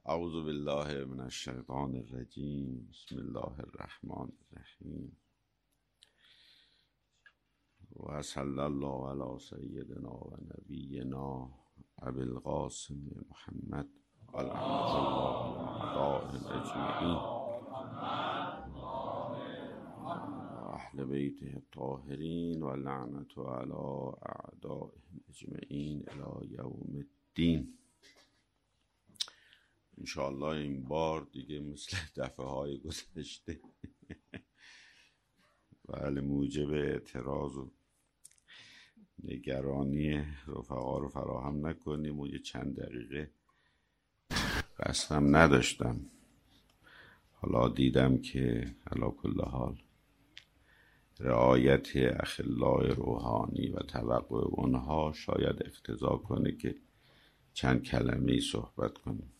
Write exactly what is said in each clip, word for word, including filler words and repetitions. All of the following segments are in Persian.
اعوذ بالله من الشیطان الرجیم. بسم الله الرحمن الرحیم و صلی الله علی سیدنا و نبینا ابی القاسم محمد رحمة الله اعدائهم اجمعین اهل بیته الطاهرین و لعنت علی اعدائهم اجمعین الی یوم الدین. انشاءالله این بار دیگه مثل دفعه های گذشته بله موجب اعتراض و نگرانی رفقا رو فراهم نکنیم و یه چند دقیقه قصدم نداشتم، حالا دیدم که علی کل حال رعایت اخلاء روحانی و توقع اونها شاید اقتضا کنه که چند کلمه‌ای صحبت کنیم.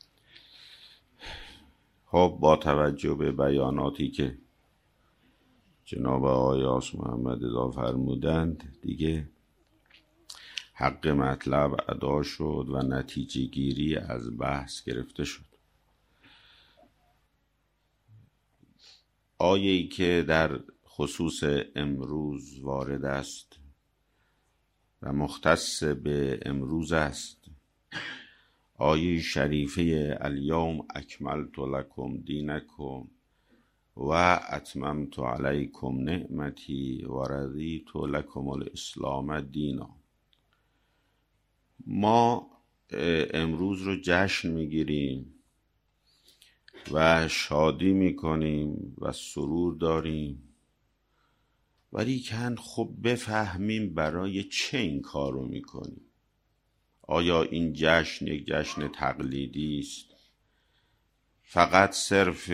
خب با توجه به بیاناتی که جناب آقای آس محمد رضا فرمودند دیگه حق مطلب ادا شد و نتیجه گیری از بحث گرفته شد. آیه‌ای که در خصوص امروز وارد است و مختص به امروز است، آیه شریفه الیوم اکملت لکم دینکم و اتممت علیکم نعمتی و رضیت لکم الاسلام دینا. ما امروز رو جشن میگیریم و شادی میکنیم و سرور داریم، ولی کن خب بفهمیم برای چه این کار رو میکنیم. آیا این جشن یک جشن تقلیدی است، فقط صرف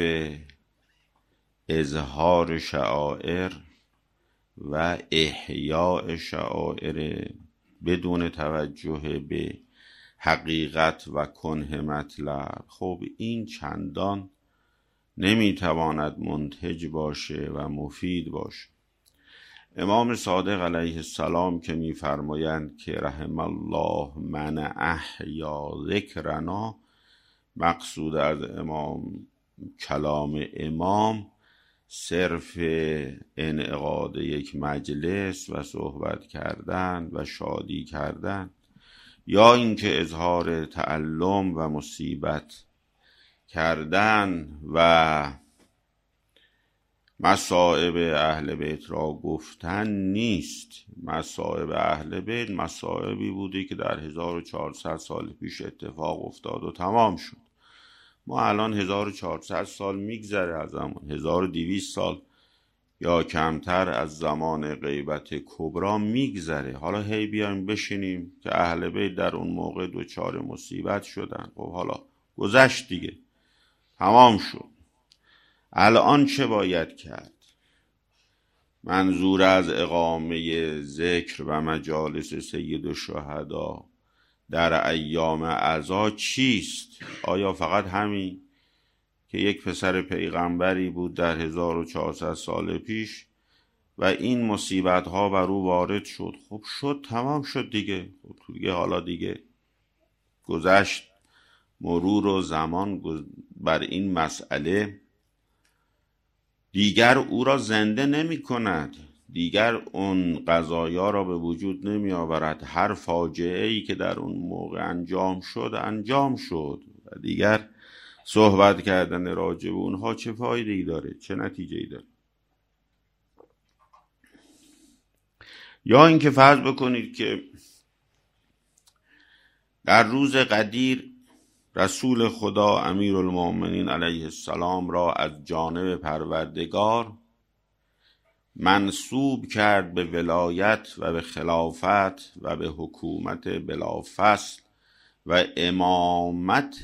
اظهار شعائر و احیاء شعائر بدون توجه به حقیقت و کنه مطلب؟ خب این چندان نمیتواند منتج باشه و مفید باشه. امام صادق علیه السلام که می‌فرمایند که رحم الله من احیا ذکرنا، مقصود از امام کلام امام صرف انعقاد یک مجلس و صحبت کردن و شادی کردن، یا اینکه اظهار تعلم و مصیبت کردن و مصائب اهل بیت را گفتن نیست. مصائب اهل بیت مصائبی بوده که در هزار و چهارصد سال پیش اتفاق افتاد و تمام شد. ما الان هزار و چهارصد سال میگذره از زمان، هزار و دویست سال یا کمتر از زمان غیبت کبرا میگذره. حالا هی بیایم بشینیم که اهل بیت در اون موقع دوچار مصیبت شدن. خب حالا گذشت دیگه، تمام شد. الان چه باید کرد؟ منظور از اقامه ذکر و مجالس سید الشهدا در ایام عزا چیست؟ آیا فقط همین که یک پسر پیغمبری بود در هزار و چهارصد سال پیش و این مصیبت ها بر او وارد شد؟ خب شد، تمام شد دیگه. خب دیگه حالا دیگه گذشت. مرور و زمان بر این مسئله دیگر او را زنده نمی کند، دیگر اون قضایا را به وجود نمی آورد. هر فاجعه ای که در اون موقع انجام شد انجام شد و دیگر صحبت کردن راجع به اونها چه فایده ای داره، چه نتیجه ای داره؟ یا اینکه فرض بکنید که در روز قدیر رسول خدا امیرالمومنین علیه السلام را از جانب پروردگار منسوب کرد به ولایت و به خلافت و به حکومت بلافصل و امامت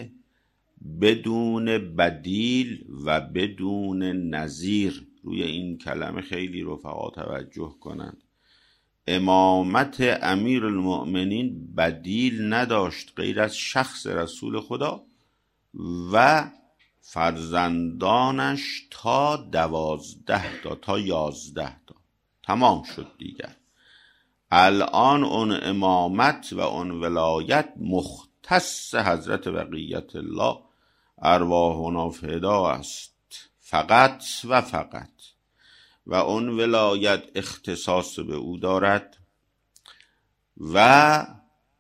بدون بدیل و بدون نظیر. روی این کلمه خیلی رفقا توجه کنند. امامت امیر المؤمنین بدیل نداشت غیر از شخص رسول خدا و فرزندانش تا دوازده تا تا یازده تا. تمام شد دیگر. الان اون امامت و اون ولایت مختص مختص حضرت بقیت الله ارواحنا فدا است، فقط و فقط. و اون ولایت اختصاص به او دارد و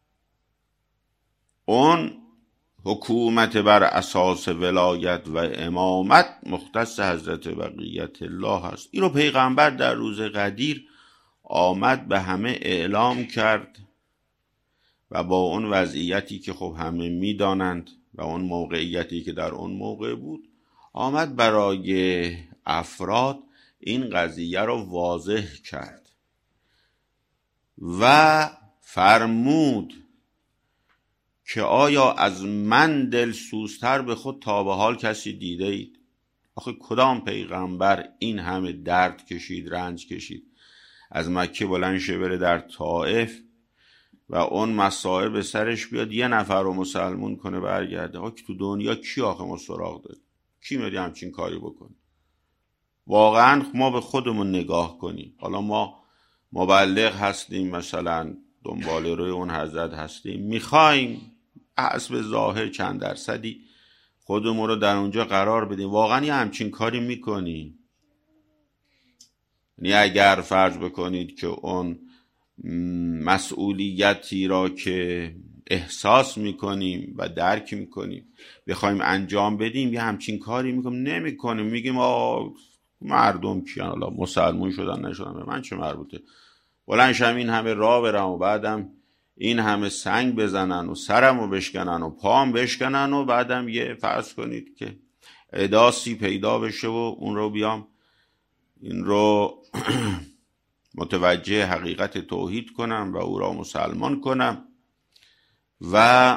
اون حکومت بر اساس ولایت و امامت مختص حضرت بقیت الله است. این رو پیغمبر در روز قدیر آمد به همه اعلام کرد و با اون وضعیتی که خب همه میدانند و اون موقعیتی که در اون موقع بود، آمد برای افراد این قضیه رو واضح کرد و فرمود که آیا از من دلسوزتر به خود تا به حال کسی دیده اید؟ آخه کدام پیغمبر این همه درد کشید، رنج کشید، از مکه بلند شه بره در طائف و اون مصائب به سرش بیاد، یه نفر رو مسلمون کنه برگرده. آخه تو دنیا کی آخه ما سراغ داریم؟ کی میاد همچین کاری بکنه؟ واقعا ما به خودمون نگاه کنیم. حالا ما مبلغ هستیم، مثلا دنبال روی اون حضرت هستیم، میخوایم حسب ظاهر چند درصدی خودمون رو در اونجا قرار بدیم. واقعا یه همچین کاری میکنیم؟ یعنی اگر فرض بکنید که اون مسئولیتی را که احساس میکنیم و درک میکنیم بخوایم انجام بدیم، یه همچین کاری میکنیم؟ نمیکنیم. میگیم آه مردم کیان، حالا مسلمون شدن نشدن به من چه مربوطه، بلند شم این همه راه برم و بعدم این همه سنگ بزنن و سرمو بشکنن و پام بشکنن و بعدم یه فرض کنید که اداسی پیدا بشه و اون رو بیام این رو متوجه حقیقت توحید کنم و او را مسلمان کنم و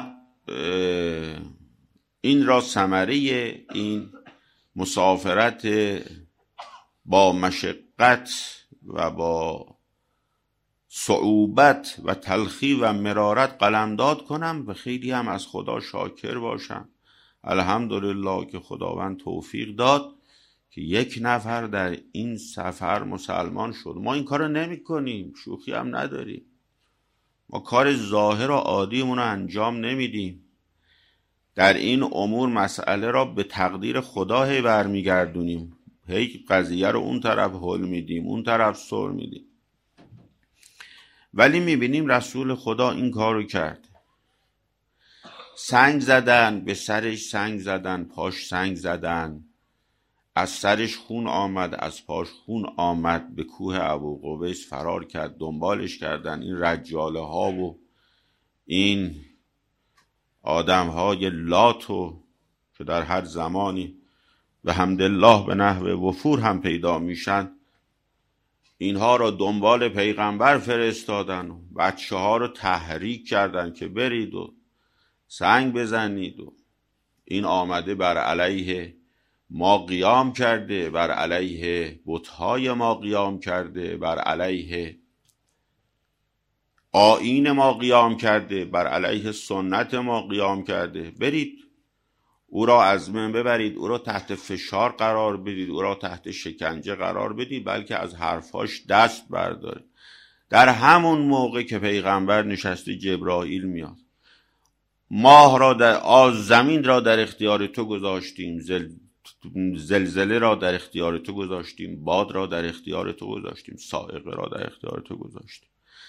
این را ثمره این مسافرت با مشقت و با صعوبت و تلخی و مرارت قلمداد کنم و خیلی هم از خدا شاکر باشم. الحمدلله که خداوند توفیق داد که یک نفر در این سفر مسلمان شد. ما این کار رو نمی کنیم، شوخی هم نداریم. ما کار ظاهر و عادیمون رو انجام نمیدیم. در این امور مسئله را به تقدیر خدا هی برمیگردونیم، هی قضیه رو اون طرف حل میدیم، اون طرف سر میدیم. ولی میبینیم رسول خدا این کارو کرد. سنگ زدن، به سرش سنگ زدن، پاش سنگ زدن، از سرش خون آمد، از پاش خون آمد، به کوه ابوقبیس فرار کرد، دنبالش کردن این رجاله ها و این آدم های لاتو که در هر زمانی و حمدالله به نحو وفور هم پیدا میشن، اینها را دنبال پیغمبر فرستادن و بچه ها رو تحریک کردن که برید و سنگ بزنید و این آمده بر علیه ما قیام کرده، بر علیه بت‌های ما قیام کرده، بر علیه آیین ما قیام کرده، بر علیه سنت ما قیام کرده. برید او را از من ببرید، او را تحت فشار قرار بدید، او را تحت شکنجه قرار بدید، بلکه از حرفاش دست بردارید. در همون موقع که پیغمبر نشسته جبرائیل میاد، ماه را در آز زمین را در اختیار تو گذاشتیم، زل زلزله را در اختیار تو گذاشتیم، باد را در اختیار تو گذاشتیم، صاعقه را در اختیار تو گذاشتیم،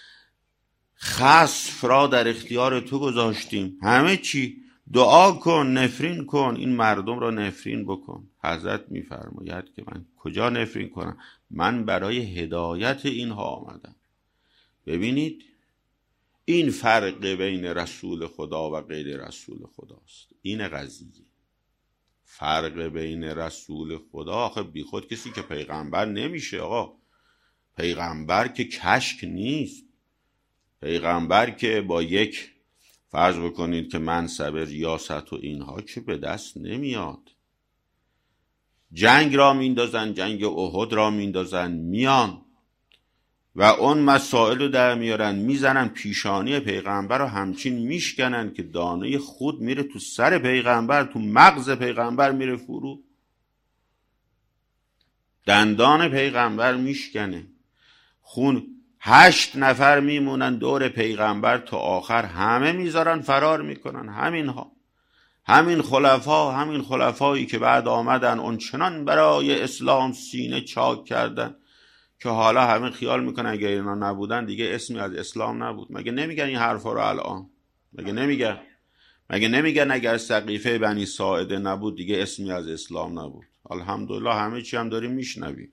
خسف را در اختیار تو گذاشتیم. همه چی. دعا کن، نفرین کن، این مردم را نفرین بکن. حضرت میفرماید که من کجا نفرین کنم؟ من برای هدایت اینها آمدم. ببینید این فرق بین رسول خدا و غیر رسول خداست. این قضیه فرق بین رسول خدا، آخه بی خود کسی که پیغمبر نمیشه. آقا پیغمبر که کشک نیست. پیغمبر که با یک فرض بکنید که منصب ریاست و اینها که به دست نمیاد. جنگ را میندازن، جنگ احد را میندازن، میان و اون مسائل رو در میارن، میزنن پیشانی پیغمبر رو همچین میشکنن که دانه خود میره تو سر پیغمبر، تو مغز پیغمبر میره فرو، دندان پیغمبر میشکنه، خون هشت نفر میمونن دور پیغمبر تا آخر، همه میذارن فرار میکنن. همین ها، همین خلفا، همین خلفایی که بعد آمدن اون چنان برای اسلام سینه چاک کردن که حالا همه خیال میکنن اگه اینا نبودن دیگه اسمی از اسلام نبود. مگه نمیگن این حرفا رو الان؟ مگه نمیگن؟ مگه نمیگن اگر سقیفه بنی ساعده نبود دیگه اسمی از اسلام نبود؟ الحمدلله همه چی هم داریم میشنویم.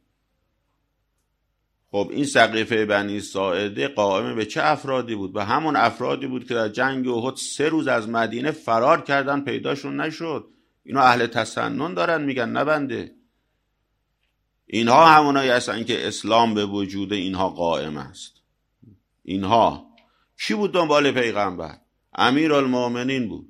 خب این سقیفه بنی ساعده قائم به چه افرادی بود؟ به همون افرادی بود که در جنگ احد سه روز از مدینه فرار کردن، پیداشون نشد. اینو اهل تسنن دارن میگن، نه بنده. اینها همونایی هستن که اسلام به وجود اینها قائم است. اینها کی بود دنبال پیغمبر؟ امیرالمومنین بود،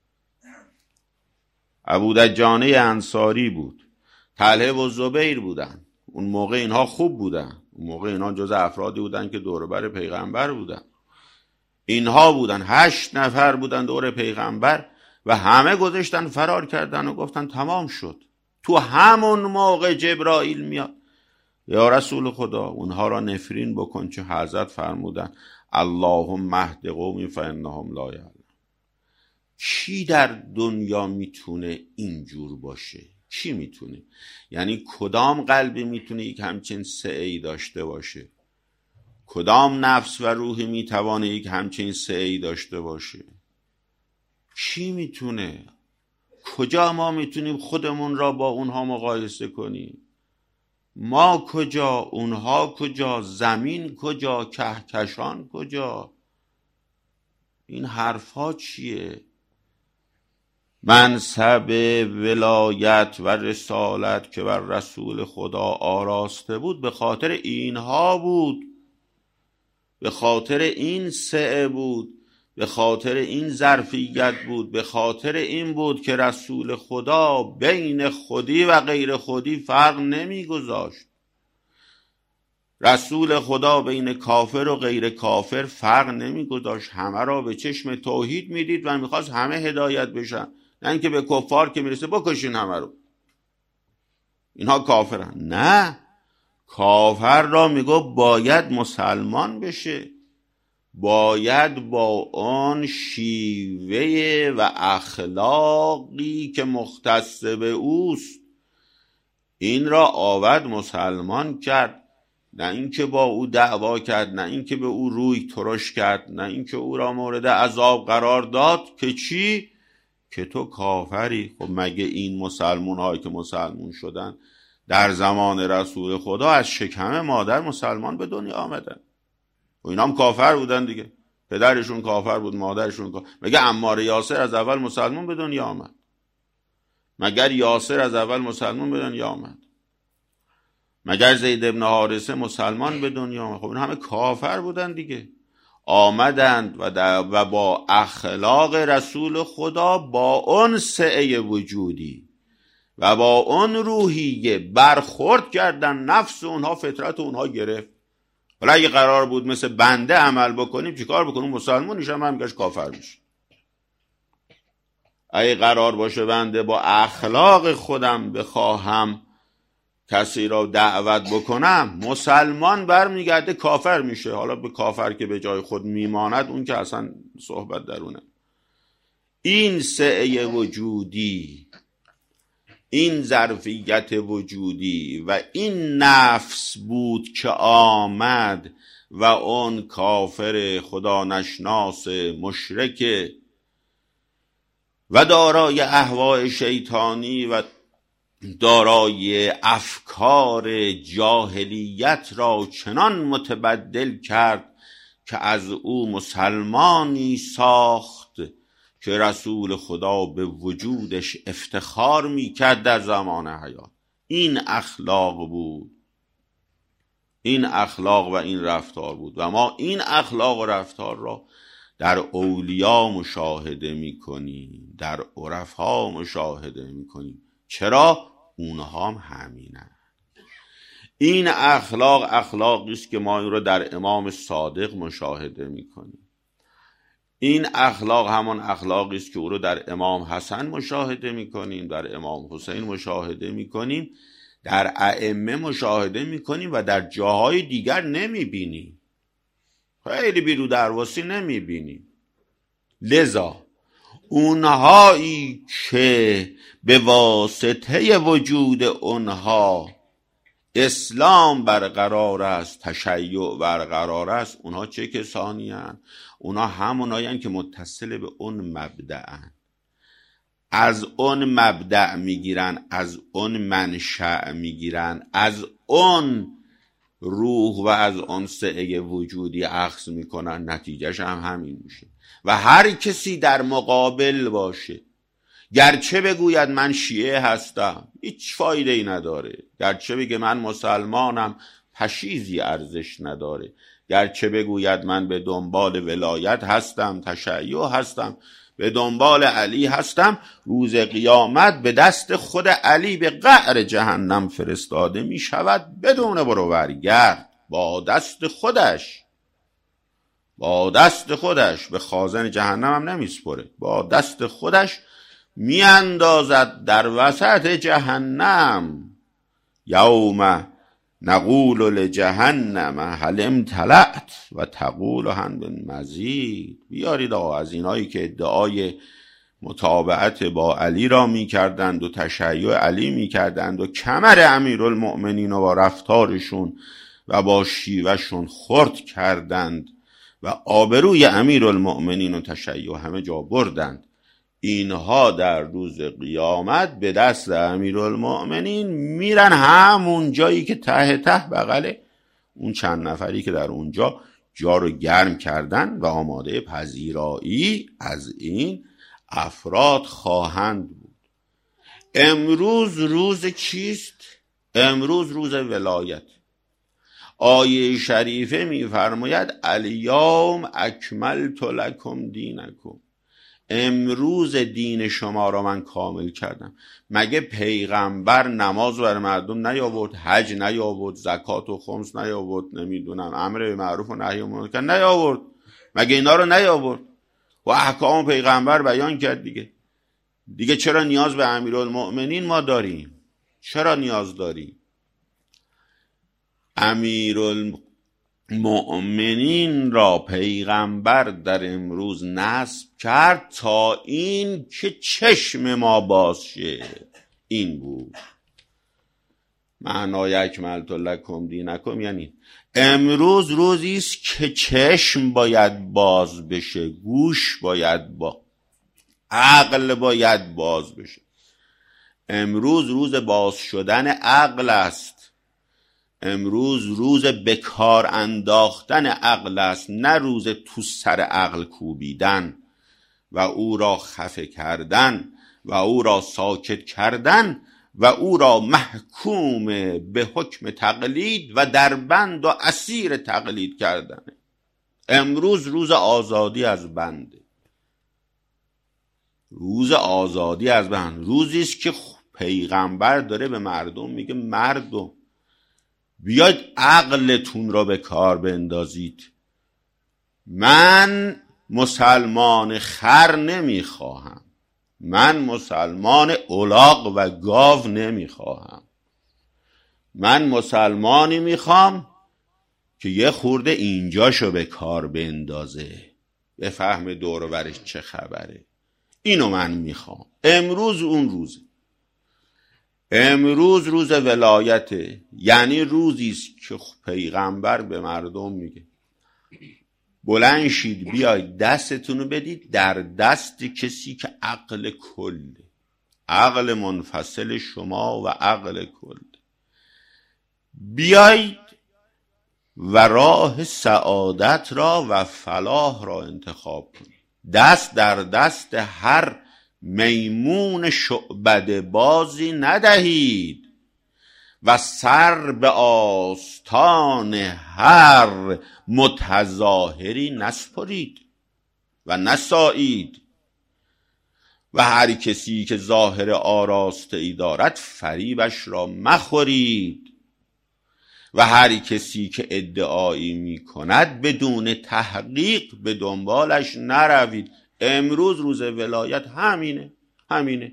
ابو دجانه انصاری بود، طلحه و زبیر بودن. اون موقع اینها خوب بودن، اون موقع اینها جز افرادی بودن که دور بر پیغمبر بودن. اینها بودن، هشت نفر بودن دور پیغمبر و همه گذاشتن فرار کردن و گفتن تمام شد. تو همون موقع جبرائیل میاد، یا رسول خدا اونها را نفرین بکن چه حضرت فرمودن اللهم اهد قومی فانهم لا یعلمون. کی در دنیا میتونه اینجور باشه؟ کی میتونه؟ یعنی کدام قلبی میتونه یک همچین سعی داشته باشه؟ کدام نفس و روحی میتوانه یک همچین سعی داشته باشه؟ کی میتونه؟ کجا ما میتونیم خودمون را با اونها مقایسه کنیم؟ ما کجا؟ اونها کجا؟ زمین کجا؟ کهکشان کجا؟ این حرفا چیه؟ منصب ولایت و رسالت که بر رسول خدا آراسته بود به خاطر اینها بود، به خاطر این سعی بود، به خاطر این ظرفیت بود، به خاطر این بود که رسول خدا بین خودی و غیر خودی فرق نمی گذاشت. رسول خدا بین کافر و غیر کافر فرق نمی گذاشت، همه را به چشم توحید می دید و می خواست همه هدایت بشن، نه اینکه به کفار که میرسه بکشین همه رو، اینها کافرن. نه، کافر را میگو باید مسلمان بشه، باید با اون شیوه و اخلاقی که مختص به اوست این را آورد مسلمان کرد، نه اینکه با او دعوا کرد، نه اینکه به او روی ترش کرد، نه اینکه او را مورد عذاب قرار داد که چی؟ که تو کافری. خب مگه این مسلمون هایی که مسلمون شدن در زمان رسول خدا از شکم مادر مسلمان به دنیا آمدن و اینا هم کافر بودن دیگه، پدرشون کافر بود، مادرشون کافر. مگه عمار یاسر از اول مسلمون به دنیا آمد؟ مگر یاسر از اول مسلمون به دنیا آمد؟ مگر زید ابن حارثه مسلمان به دنیا آمد؟ خب این همه کافر بودن دیگه، آمدند و, و با اخلاق رسول خدا، با اون سعی وجودی و با اون روحیه برخورد کردن، نفس اونها، فطرت اونها گرفت. حالا اگه قرار بود مثل بنده عمل بکنیم چیکار بکنیم؟ مسلمان میشم هم گشت کافر میشه. اگه قرار باشه بنده با اخلاق خودم بخواهم کسی را دعوت بکنم، مسلمان برمیگرده کافر میشه. حالا به کافر که به جای خود میماند اون که اصلا صحبت درونه. این سعی وجودی، این ظرفیت وجودی و این نفس بود که آمد و اون کافر خدا نشناس مشرک و دارای اهواء شیطانی و دارای افکار جاهلیت را چنان متبدل کرد که از او مسلمانی ساخت که رسول خدا به وجودش افتخار میکرد در زمان حیات. این اخلاق بود، این اخلاق و این رفتار بود و ما این اخلاق و رفتار را در اولیا مشاهده میکنیم، در عرفا مشاهده میکنیم. چرا؟ اونها هم همینه. این اخلاق اخلاقی است که ما این رو در امام صادق مشاهده میکنیم. این اخلاق همان اخلاقی است که او رو در امام حسن مشاهده میکنیم، در امام حسین مشاهده میکنیم، در ائمه مشاهده میکنیم و در جاهای دیگر نمیبینیم. خیلی بیرو درواسی نمیبینیم. لذا اونهایی که به واسطه وجود اونها اسلام برقرار است، تشیع برقرار است، اونها چه کسانی هستند؟ اونها همونایی هستند که متصل به اون مبدأ هستند، از اون مبدأ میگیرن، از اون منشأ میگیرن، از اون روح و از اون سعه وجودی اخذ میکنن، نتیجهش هم همین میشه. و هر کسی در مقابل باشه، گرچه بگوید من شیعه هستم، هیچ فایده ای نداره. گرچه بگه من مسلمانم، پشیزی ارزش نداره. گرچه بگوید من به دنبال ولایت هستم، تشیع هستم، به دنبال علی هستم، روز قیامت به دست خود علی به قعر جهنم فرستاده می شود بدون برو برگرد، با دست خودش، با دست خودش به خازن جهنم هم نمیسپره، با دست خودش می اندازد در وسط جهنم. یوم نقول لجهنم هل امتلأت و تقول هل من مزید. بیارید آقا از اینایی که ادعای متابعت با علی را می کردند و تشیع علی می کردند و کمر امیرالمؤمنین و با رفتارشون و با شیوهشون خرد کردند و آبروی امیرالمؤمنین و تشیع همه جا بردند، اینها در روز قیامت به دست امیرالمؤمنین میرن همون جایی که ته ته بغل اون چند نفری که در اونجا جا رو گرم کردن و آماده پذیرایی از این افراد خواهند بود. امروز روز چیست؟ امروز روز ولایت. آیه شریفه میفرماید الیوم اکملت لکم دینکم، امروز دین شما را من کامل کردم. مگه پیغمبر نماز بر مردم نیاورد، حج نیاورد، زکات و خمس نیاورد، نمیدونم امر به معروف و نهی عن منکر نیاورد؟ مگه اینا رو نیاورد و احکام پیغمبر بیان کرد دیگه؟ دیگه چرا نیاز به امیرالمؤمنین ما داریم؟ چرا نیاز داریم؟ امیرالمؤمنین را پیغمبر در امروز نصب کرد تا این که چشم ما باز شه. این بود معنای اکملت لکم دینکم، یعنی امروز روزی است که چشم باید باز بشه، گوش باید با عقل باید باز بشه. امروز روز باز شدن عقل است. امروز روز بکار انداختن عقل است، نه روز تو سر عقل کوبیدن و او را خفه کردن و او را ساکت کردن و او را محکوم به حکم تقلید و در بند و اسیر تقلید کردن. امروز روز آزادی از بنده، روز آزادی از بند، روزی است که پیغمبر داره به مردم میگه مردم بیاید عقلتون را به کار بندازید. من مسلمان خر نمیخواهم، من مسلمان الاغ و گاو نمیخواهم، من مسلمانی میخوام که یه خورده اینجاشو به کار بندازه، به فهم دور و برش چه خبره. اینو من میخوام. امروز اون روزه. امروز روز ولایته، یعنی روزی است که پیغمبر به مردم میگه بلند شید بیاید دستتونو بدید در دست کسی که عقل کله، عقل منفصل شما و عقل کل، بیایید و راه سعادت را و فلاح را انتخاب کنید. دست در دست هر میمون شعبده بازی ندهید و سر به آستان هر متظاهری نسپرید و نسایید و هر کسی که ظاهر آراسته ای دارد فریبش را مخورید و هر کسی که ادعایی می کند بدون تحقیق به دنبالش نروید. امروز روز ولایت همینه، همینه.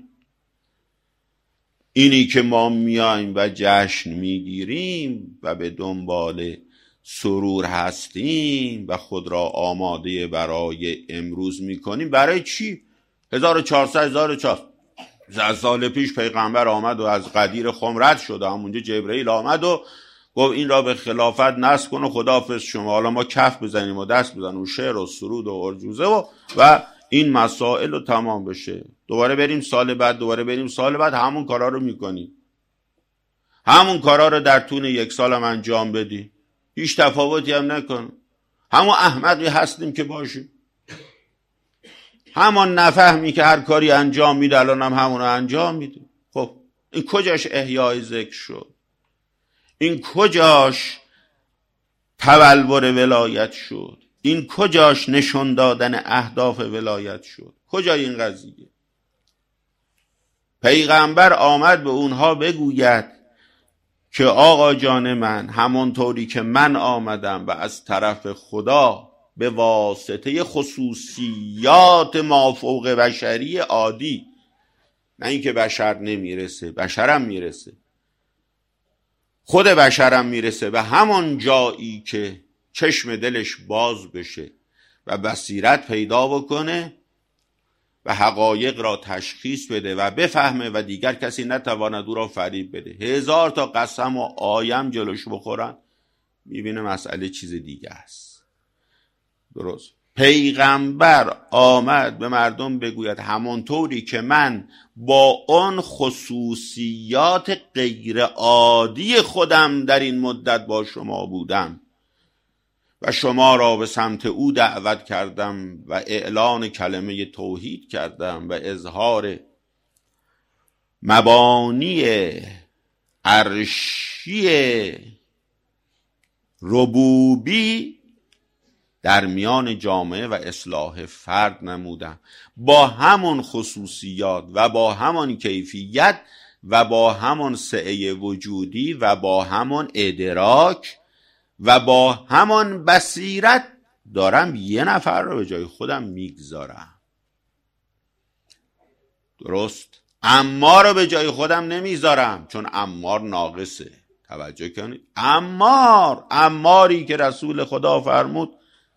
اینی که ما میایم و جشن میگیریم و به دنبال سرور هستیم و خود را آماده برای امروز میکنیم. برای چی؟ هزار و چهارصد هزار و چهارصد سال پیش پیغمبر آمد و از قدیر خم رد شد، همونجا جبرئیل آمد و گفت این را به خلافت نصب کن و خداحافظ شما. حالا ما کف بزنیم و دست بزنیم و شعر و سرود و ارجوزه و و این مسائل رو تمام بشه، دوباره بریم سال بعد، دوباره بریم سال بعد همون کارا رو میکنیم. همون کارا رو در طول یک سال هم انجام بدی، هیچ تفاوتی هم نکن. همون احمقی هستیم که باشیم، همان نفهمی که هر کاری انجام میده الان هم همون رو انجام میده. خب این کجاش احیای ذکر شد؟ این کجاش تبلور ولایت شد؟ این کجاش نشون دادن اهداف ولایت شد؟ کجای این قضیه؟ پیغمبر آمد به اونها بگوید که آقا جان من، همونطوری که من آمدم و از طرف خدا به واسطه خصوصیات مافوق بشری عادی، نه اینکه بشر نمیرسه، بشرم میرسه، خود بشرم میرسه به همون جایی که چشم دلش باز بشه و بصیرت پیدا بکنه و حقایق را تشخیص بده و بفهمه و دیگر کسی نتواند او را فریب بده. هزار تا قسم و آیم جلوش بخورن میبینه مسئله چیز دیگه است. درست. پیغمبر آمد به مردم بگوید همونطوری که من با اون خصوصیات غیر عادی خودم در این مدت با شما بودم و شما را به سمت او دعوت کردم و اعلان کلمه توحید کردم و اظهار مبانی عرشی ربوبی در میان جامعه و اصلاح فرد نمودم، با همون خصوصیات و با همون کیفیت و با همون سعه وجودی و با همون ادراک و با همون بصیرت دارم یه نفر رو به جای خودم میگذارم. درست؟ عمار رو به جای خودم نمیذارم، چون عمار ناقصه. توجه کنید، عمار عماری که رسول خدا فرمود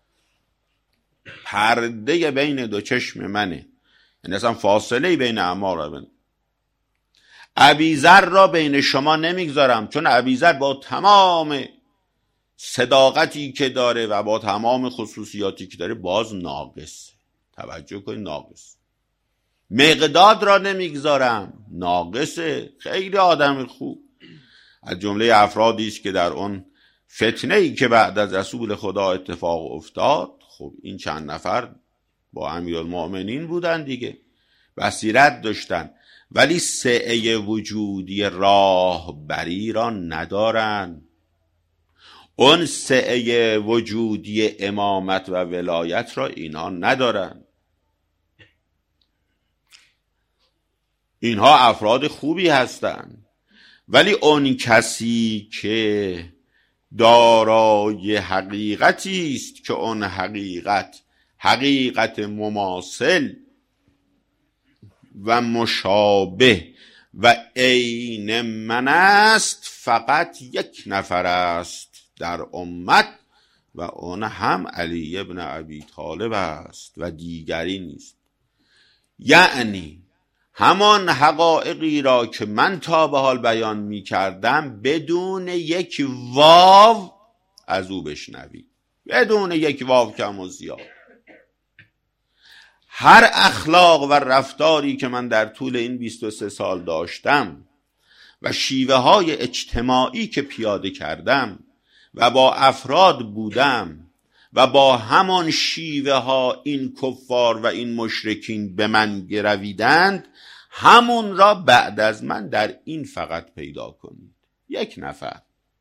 پرده بین دو چشم منه، یعنی اصلا فاصله بین عمار و بین ابیذر را بین شما نمیگذارم، چون ابیذر با تمام صداقتی که داره و با تمام خصوصیاتی که داره باز ناقصه. توجه کنید، ناقص. مقداد را نمیگذارم، ناقصه، خیلی آدم خوب، از جمله افرادی است که در اون فتنه ای که بعد از رسول خدا اتفاق افتاد، خب این چند نفر با امیرالمؤمنین بودن دیگه، بصیرت داشتن، ولی سعه وجودی راهبری را ندارن. اون سعه وجودی امامت و ولایت را اینا ندارن. اینها افراد خوبی هستن، ولی اون کسی که دارای حقیقتی است که اون حقیقت حقیقت مماثل و مشابه و عین من است، فقط یک نفر است در امت و اون هم علی ابن ابی طالب است و دیگری نیست. یعنی همان حقایقی را که من تا به حال بیان می کردم بدون یک واو از او بشنوی، بدون یک واو کم و زیاد. هر اخلاق و رفتاری که من در طول این بیست و سه سال داشتم و شیوه های اجتماعی که پیاده کردم و با افراد بودم و با همان شیوه ها این کفار و این مشرکین به من گرویدند، همون را بعد از من در این فقط پیدا کنید. یک نفر.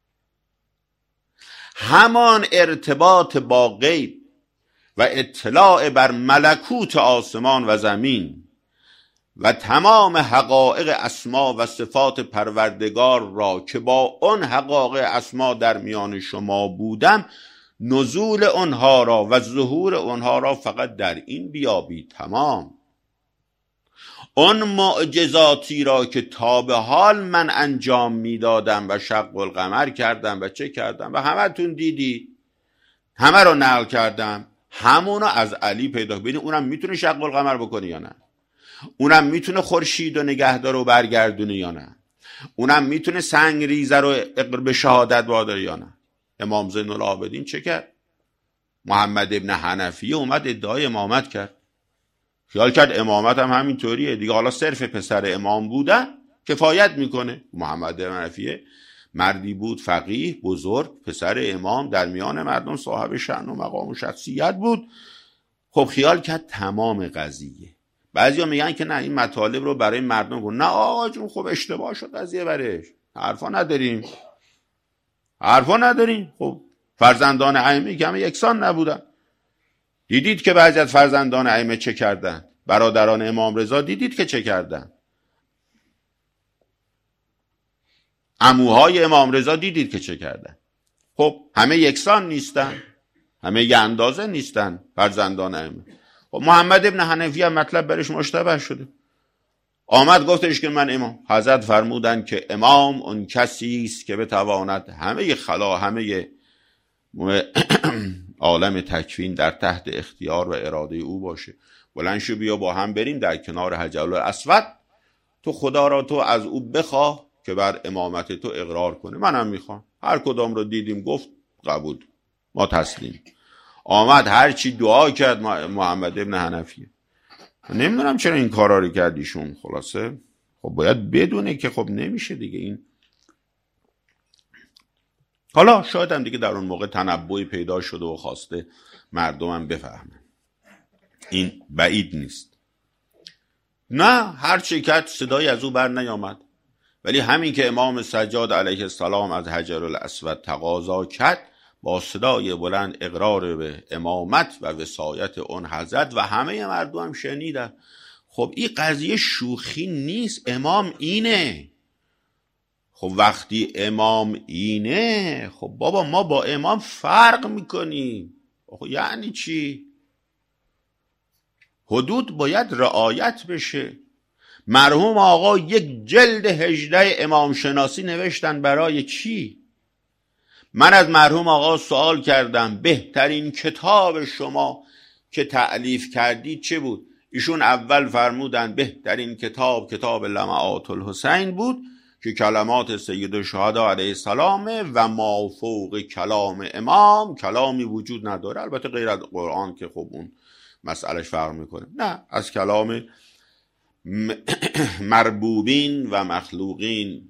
همان ارتباط با غیب و اطلاع بر ملکوت آسمان و زمین و تمام حقایق اسما و صفات پروردگار را که با اون حقایق اسما در میان شما بودم، نزول اونها را و ظهور اونها را فقط در این بیابی. تمام. اون معجزاتی را که تا به حال من انجام میدادم و شق القمر کردم و چه کردم و همه تون دیدی، همه رو نقل کردم، همونو از علی پیدا. ببین اونم میتونه شق القمر بکنه یا نه؟ اونم میتونه خورشید و نگهداره و برگردونه یا نه؟ اونم میتونه سنگ ریزه رو به شهادت واداره یا نه؟ امام زین العابدین چه کرد؟ محمد ابن حنفیه اومد ادعای امامت کرد، خیال کرد امامت هم همین طوریه دیگه، حالا صرف پسر امام بودن کفایت میکنه. محمد ابن حنفیه مردی بود فقیه بزرگ، پسر امام، در میان مردم صاحب شأن و مقام و شخصیت بود. خب خیال کرد تمام قضیه. بعضیا میگن که نه این مطالب رو برای مردم گفت. نه آقا جون، خب اشتباه شد قضیه برش، حرفا نداریم حرفا نداریم. خب فرزندان ائمه که همه یکسان نبودن. دیدید که بعضی از فرزندان ائمه چه کردن؟ برادران امام رضا دیدید که چه کردن؟ عموهای امام رضا دیدید که چه کردن؟ خب همه یکسان نیستن، همه یه اندازه نیستن فرزندان ائمه. خب محمد ابن حنفی هم مطلب برش مشتبه شده، آمد گفتش که من امام. حضرت فرمودن که امام اون کسی است که بتواند همه خلا همه عالم تکوین در تحت اختیار و اراده او باشه. بلند شو بیا با هم بریم در کنار حجر الاسود، تو خدا را تو از او بخواه که بر امامت تو اقرار کنه. منم میخوام. هر کدام رو دیدیم گفت قبول، ما تسلیم. آمد هر چی دعا کرد محمد ابن حنفیه. نمیدونم چرا این کارا رو کردیشون. خلاصه خب باید بدونه که خب نمیشه دیگه این. حالا شاید هم دیگه در اون موقع تنبؤی پیدا شده و خواسته مردمم بفهمن، این بعید نیست. نه هر چی کرد صدایی از او بر نیامد، ولی همین که امام سجاد علیه السلام از حجر الاسود تقاضا کرد، با صدای بلند اقرار به امامت و وصایت اون حضرت و همه مردم هم شنیدن. خب این قضیه شوخی نیست، امام اینه. خب وقتی امام اینه، خب بابا ما با امام فرق میکنیم. خب یعنی چی؟ حدود باید رعایت بشه. مرحوم آقا یک جلد هجده امام شناسی نوشتن. برای چی؟ من از مرحوم آقا سوال کردم بهترین کتاب شما که تألیف کردی چه بود؟ ایشون اول فرمودن بهترین کتاب کتاب لمعات الحسین بود که کلمات سید الشهدا علیه السلامه و ما فوق کلام امام کلامی وجود نداره، البته غیر از قرآن که خب اون مسئلهش فرق میکنه. نه، از کلام مربوبین و مخلوقین.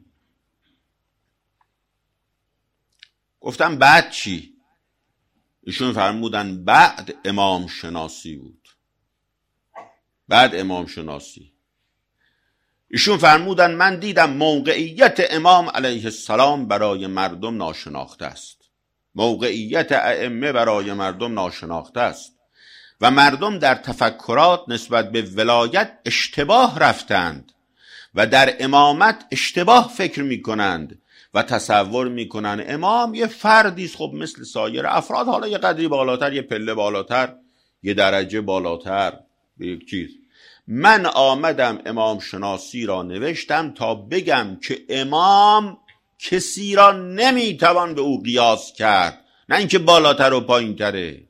گفتم بعد چی؟ ایشون فرمودن بعد امام شناسی بود. بعد امام شناسی ایشون فرمودن من دیدم موقعیت امام علیه السلام برای مردم ناشناخته است، موقعیت ائمه برای مردم ناشناخته است و مردم در تفکرات نسبت به ولایت اشتباه رفتند و در امامت اشتباه فکر می کنند و تصور می کنند امام یه فردی است، خب مثل سایر افراد، حالا یه قدری بالاتر، یه پله بالاتر، یه درجه بالاتر به یک چیز. من آمدم امام شناسی را نوشتم تا بگم که امام کسی را نمیتوان به او قیاس کرد، نه اینکه بالاتر و پایین تره.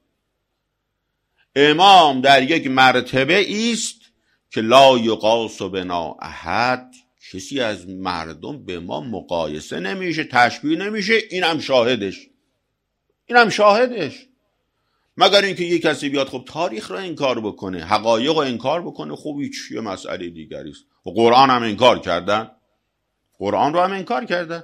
امام در یک مرتبه است که لا یقاس بنا احد، کسی از مردم به ما مقایسه نمیشه، تشبیه نمیشه. اینم شاهدش اینم شاهدش مگر اینکه یک کسی بیاد خب تاریخ رو انکار بکنه، حقایق رو انکار بکنه، خب هیچ یه مسئله دیگری است. و قرآن هم انکار کردن، قرآن رو هم انکار کردن،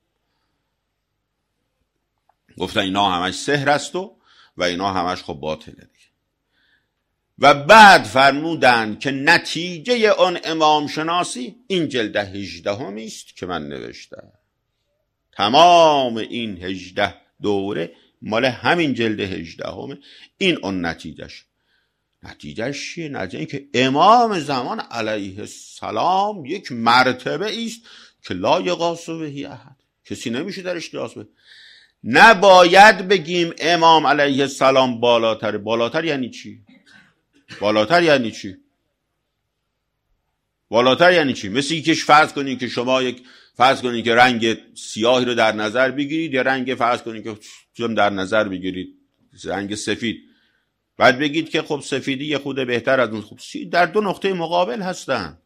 گفتن اینا همش سحر است و و اینا همش خب باطله دیگه. و بعد فرمودند که نتیجه اون امام شناسی این جلد هجدهم است که من نوشتم. تمام این هجده دوره مال همین جلد هجدهمه. این اون نتیجهش. نتیجهش چیه؟ نتیجه این که امام زمان علیه السلام یک مرتبه است که لا یقاس به احد، کسی نمیشه درش قیاس بده. نباید بگیم امام علیه السلام بالاتر. بالاتر یعنی چی؟ بالاتر یعنی چی؟ بالاتر یعنی چی؟ مثل اینکه فرض کنید که شما یک فرض کنید که رنگ سیاهی رو در نظر بگیرید یا رنگ فرض کنید که در نظر بگیرید رنگ سفید، بعد بگید که خب سفیدی یه خود بهتر از اون. خب در دو نقطه مقابل هستن.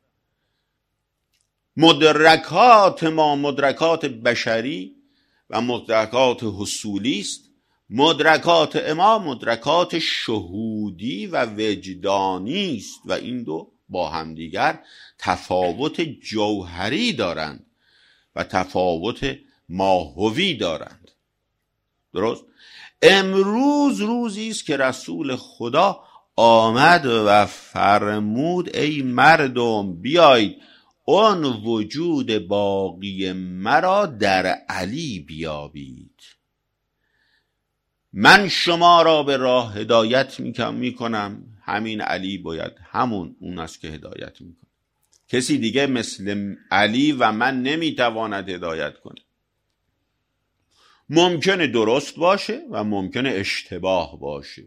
مدرکات ما مدرکات بشری و مدرکات حصولی است. مدرکات امام مدرکات شهودی و وجدانی است و این دو با همدیگر تفاوت جوهری دارند و تفاوت ماهوی دارند. درست؟ امروز روزی است که رسول خدا آمد و فرمود ای مردم بیایید اون وجود باقی مرا در علی بیابید. من شما را به راه هدایت میکنم، همین علی باید همون اون است که هدایت میکنه. کسی دیگه مثل علی و من نمیتواند هدایت کنه. ممکنه درست باشه و ممکنه اشتباه باشه،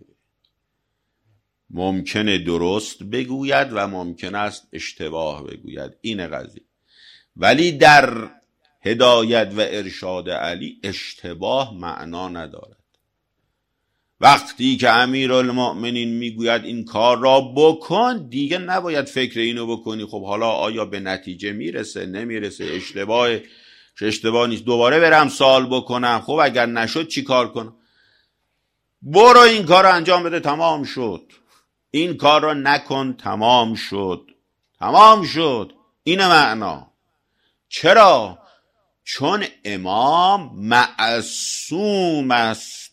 ممکنه درست بگوید و ممکن است اشتباه بگوید، این قضیه. ولی در هدایت و ارشاد علی اشتباه معنا ندارد. وقتی که امیرالمؤمنین میگوید این کار را بکن، دیگه نباید فکر اینو بکنی خب حالا آیا به نتیجه میرسه نمیرسه، اشتباه اشتباه نیست، دوباره برم سوال بکنم، خب اگر نشد چی کار کنم؟ برو این کار رو انجام بده، تمام شد. این کار رو نکن، تمام شد. تمام شد. این معنا. چرا؟ چون امام معصوم است.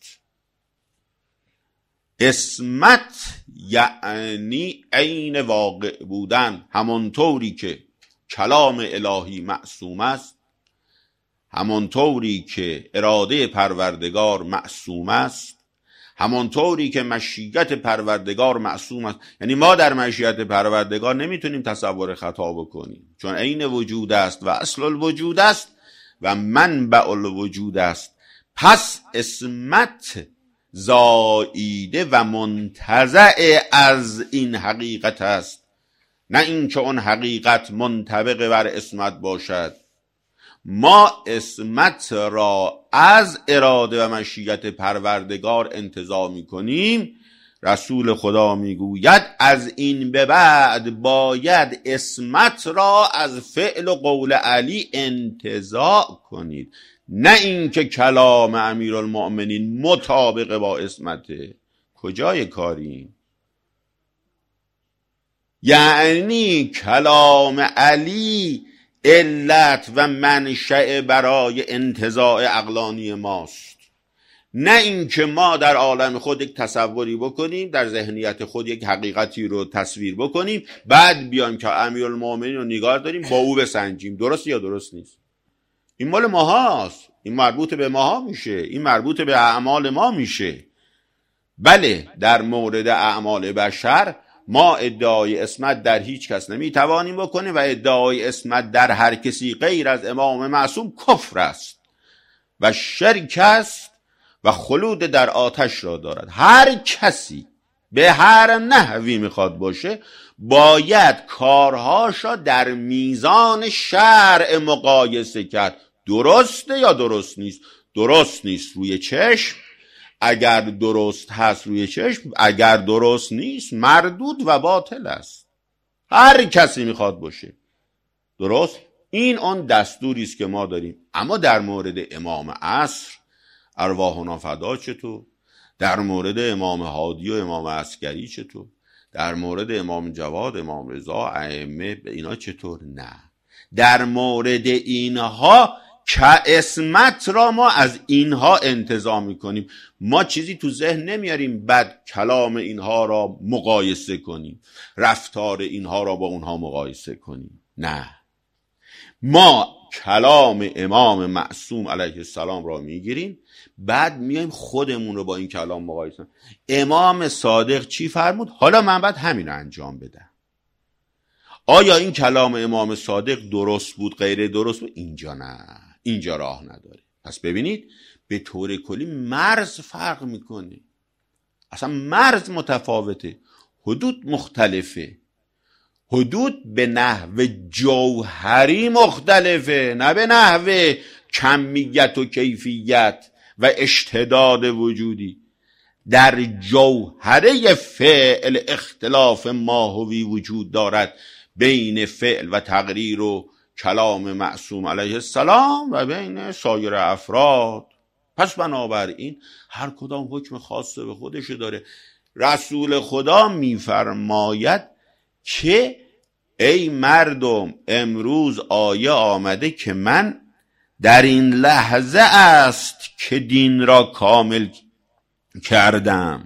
عصمت یعنی عین واقع بودن. همانطوری که کلام الهی معصوم است، همانطوری که اراده پروردگار معصوم است، همانطوری که مشیت پروردگار معصوم است. یعنی ما در مشیت پروردگار نمیتونیم تصور خطا بکنیم، چون عین وجود است و اصل الوجود است و منبع الوجود است. پس عصمت زائیده و منتزع از این حقیقت است، نه اینکه اون حقیقت منطبق بر عصمت باشد. ما عصمت را از اراده و مشیت پروردگار انتزاع می‌کنیم. رسول خدا میگوید از این به بعد باید عصمت را از فعل و قول علی انتزاع کنید، نه اینکه کلام امیرالمؤمنین مطابق با عصمته. کجای کاریم؟ یعنی کلام علی علت و منشأ برای انتزاع عقلانی ماست، نه اینکه ما در عالم خود یک تصوری بکنیم، در ذهنیت خود یک حقیقتی رو تصویر بکنیم، بعد بیایم که امیرالمؤمنین رو نگاه داریم با او بسنجیم درست یا درست نیست. این مال ماهاست، این مربوط به ماها میشه، این مربوط به اعمال ما میشه. بله در مورد اعمال بشر ما ادعای عصمت در هیچ کس نمیتوانیم بکنیم و ادعای عصمت در هر کسی غیر از امام معصوم کفر است و شرک است و خلود در آتش را دارد. هر کسی به هر نحوی میخواد باشه باید کارهاش را در میزان شرع مقایسه کرد. درسته یا درست نیست؟ درست نیست روی چشم، اگر درست هست روی چشم، اگر درست نیست مردود و باطل است. هر کسی میخواد باشه درست. این اون دستوری است که ما داریم. اما در مورد امام عصر ارواحنا فدا چطور؟ در مورد امام هادی و امام عسکری چطور؟ در مورد امام جواد، امام رضا، ائمه اینا چطور؟ نه، در مورد اینها که عصمت را ما از اینها انتزاع میکنیم. ما چیزی تو ذهن نمیاریم بعد کلام اینها را مقایسه کنیم، رفتار اینها را با اونها مقایسه کنیم. نه، ما کلام امام معصوم علیه السلام را میگیریم، بعد میایم خودمون رو با این کلام مقایسه کنیم. امام صادق چی فرمود؟ حالا من بعد همین رو انجام بدم. آیا این کلام امام صادق درست بود غیر درست بود؟ اینجا نه، اینجا راه نداره. پس ببینید به طور کلی مرز فرق میکنه، اصلا مرز متفاوته، حدود مختلفه. حدود به نحو جوهری مختلفه، نه به نحو کمیت و کیفیت و اشتداد وجودی. در جوهره فعل اختلاف ماهوی وجود دارد بین فعل و تقریر و کلام معصوم علیه السلام و بین سایر افراد. پس بنابراین هر کدام حکم خاص به خودش داره. رسول خدا میفرماید که ای مردم امروز آیه آمده که من در این لحظه است که دین را کامل کردم.